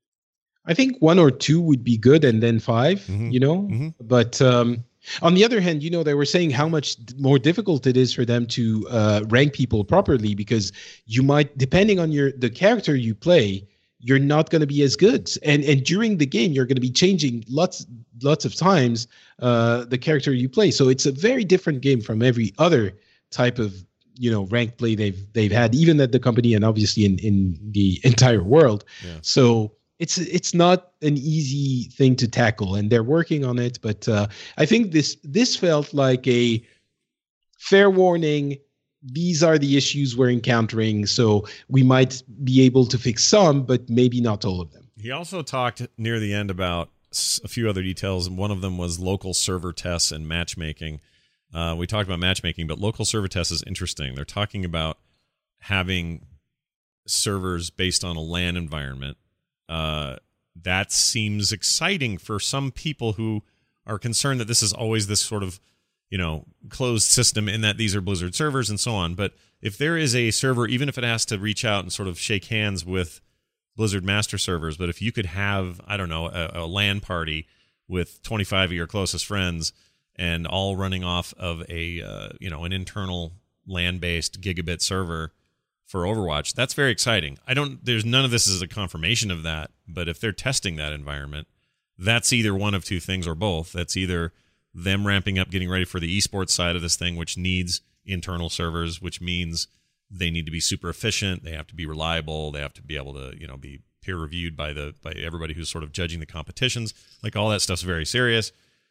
[SPEAKER 7] I think one or two would be good, and then five, mm-hmm. you know, mm-hmm. but um, on the other hand, you know, they were saying how much more difficult it is for them to uh, rank people properly, because you might, depending on your the character you play, you're not going to be as good. And and during the game, you're going to be changing lots lots of times uh, the character you play. So it's a very different game from every other type of, you know, ranked play they've they've had, even at the company and obviously in, in the entire world. Yeah. So It's it's not an easy thing to tackle, and they're working on it. But uh, I think this this felt like a fair warning. These are the issues we're encountering, so we might be able to fix some, but maybe not all of them.
[SPEAKER 4] He also talked near the end about a few other details, and one of them was local server tests and matchmaking. Uh, we talked about matchmaking, but local server tests is interesting. They're talking about having servers based on a LAN environment. Uh, that seems exciting for some people who are concerned that this is always this sort of, you know, closed system, in that these are Blizzard servers and so on. But if there is a server, even if it has to reach out and sort of shake hands with Blizzard master servers, but if you could have, I don't know, a, a LAN party with twenty-five of your closest friends and all running off of a, uh, you know, an internal LAN-based gigabit server for Overwatch, that's very exciting. I don't, there's none of this is a confirmation of that, but if they're testing that environment, that's either one of two things or both. That's either them ramping up, getting ready for the esports side of this thing, which needs internal servers, which means they need to be super efficient, they have to be reliable, they have to be able to, you know, be peer reviewed by the by everybody who's sort of judging the competitions. Like, all that stuff's very serious.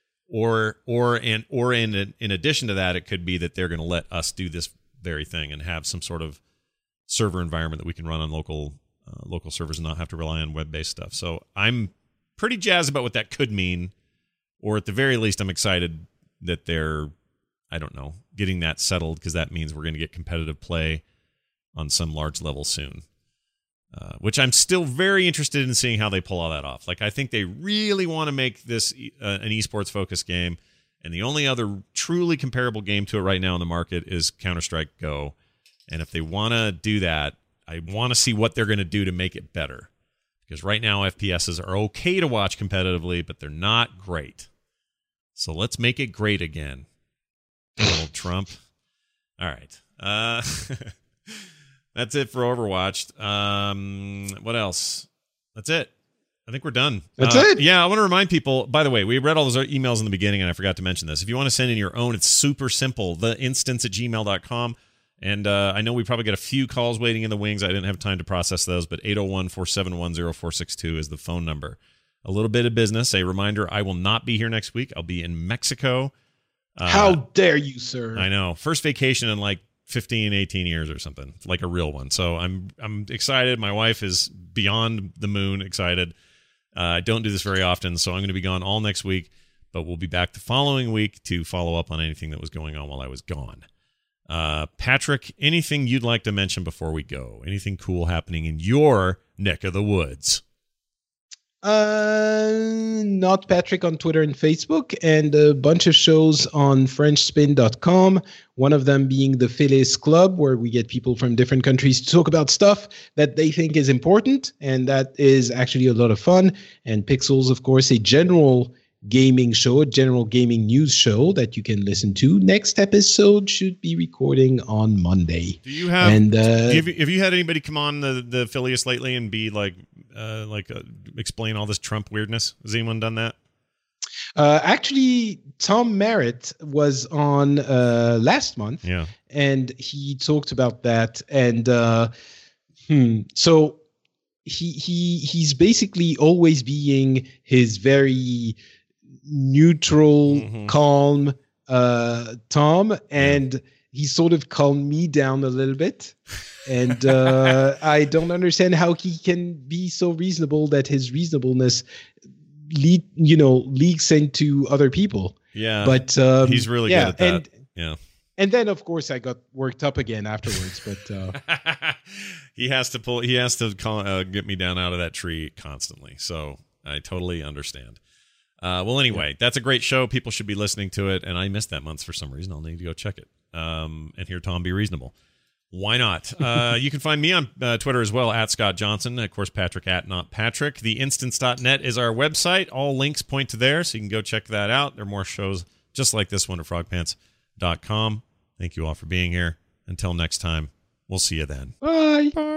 [SPEAKER 4] Or or and or in in addition to that, it could be that they're going to let us do this very thing and have some sort of server environment that we can run on local uh, local servers and not have to rely on web-based stuff. So I'm pretty jazzed about what that could mean, or at the very least, I'm excited that they're, I don't know, getting that settled, because that means we're going to get competitive play on some large level soon, uh, which I'm still very interested in seeing how they pull all that off. Like, I think they really want to make this uh, an esports-focused game, and the only other truly comparable game to it right now in the market is Counter-Strike Go. And if they want to do that, I want to see what they're going to do to make it better. Because right now, F P Ss are okay to watch competitively, but they're not great. So let's make it great again, Donald Trump. All right. Uh, that's it for Overwatch. Um, what else? That's it. I think we're done.
[SPEAKER 7] That's
[SPEAKER 4] uh,
[SPEAKER 7] it?
[SPEAKER 4] Yeah, I want to remind people, by the way, we read all those emails in the beginning, and I forgot to mention this. If you want to send in your own, it's super simple. The instance at gmail dot com. And uh, I know we probably got a few calls waiting in the wings. I didn't have time to process those, but eight oh one, four seven one, oh four six two is the phone number. A little bit of business. A reminder, I will not be here next week. I'll be in Mexico. Uh,
[SPEAKER 7] How dare you, sir?
[SPEAKER 4] I know. First vacation in like fifteen, eighteen years or something, like a real one. So I'm I'm excited. My wife is beyond the moon excited. Uh, I don't do this very often, so I'm going to be gone all next week, but we'll be back the following week to follow up on anything that was going on while I was gone. Uh, Patrick, anything you'd like to mention before we go? Anything cool happening in your neck of the woods?
[SPEAKER 7] Uh, not Patrick on Twitter and Facebook, and a bunch of shows on French Spin dot com. One of them being the Phyllis Club, where we get people from different countries to talk about stuff that they think is important, and that is actually a lot of fun. And Pixels, of course, a general gaming show, a general gaming news show that you can listen to. Next episode should be recording on Monday.
[SPEAKER 4] Do you have?
[SPEAKER 7] And uh,
[SPEAKER 4] have, you, have you had anybody come on the the Phileas lately and be like, uh, like uh, explain all this Trump weirdness? Has anyone done that?
[SPEAKER 7] Uh, actually, Tom Merritt was on uh, last month,
[SPEAKER 4] Yeah.
[SPEAKER 7] and he talked about that. And uh, hmm, so he he he's basically always being his very neutral,
[SPEAKER 4] Mhm.
[SPEAKER 7] calm uh, Tom, and he sort of calmed me down a little bit. And uh, I don't understand how he can be so reasonable that his reasonableness lead, you know, leaks into other people.
[SPEAKER 4] Yeah.
[SPEAKER 7] But um,
[SPEAKER 4] He's really
[SPEAKER 7] yeah,
[SPEAKER 4] good at that.
[SPEAKER 7] And,
[SPEAKER 4] yeah.
[SPEAKER 7] and then, of course, I got worked up again afterwards. But uh,
[SPEAKER 4] he has to pull. He has to call, uh, get me down out of that tree constantly. So I totally understand. Uh, well, anyway, that's a great show. People should be listening to it. And I missed that month for some reason. I'll need to go check it um, and hear Tom be reasonable. Why not? Uh, you can find me on uh, Twitter as well, at Scott Johnson. Of course, Patrick at Not Patrick. The instance dot net is our website. All links point to there, so you can go check that out. There are more shows just like this one at frog pants dot com. Thank you all for being here. Until next time, we'll see you then.
[SPEAKER 7] bye.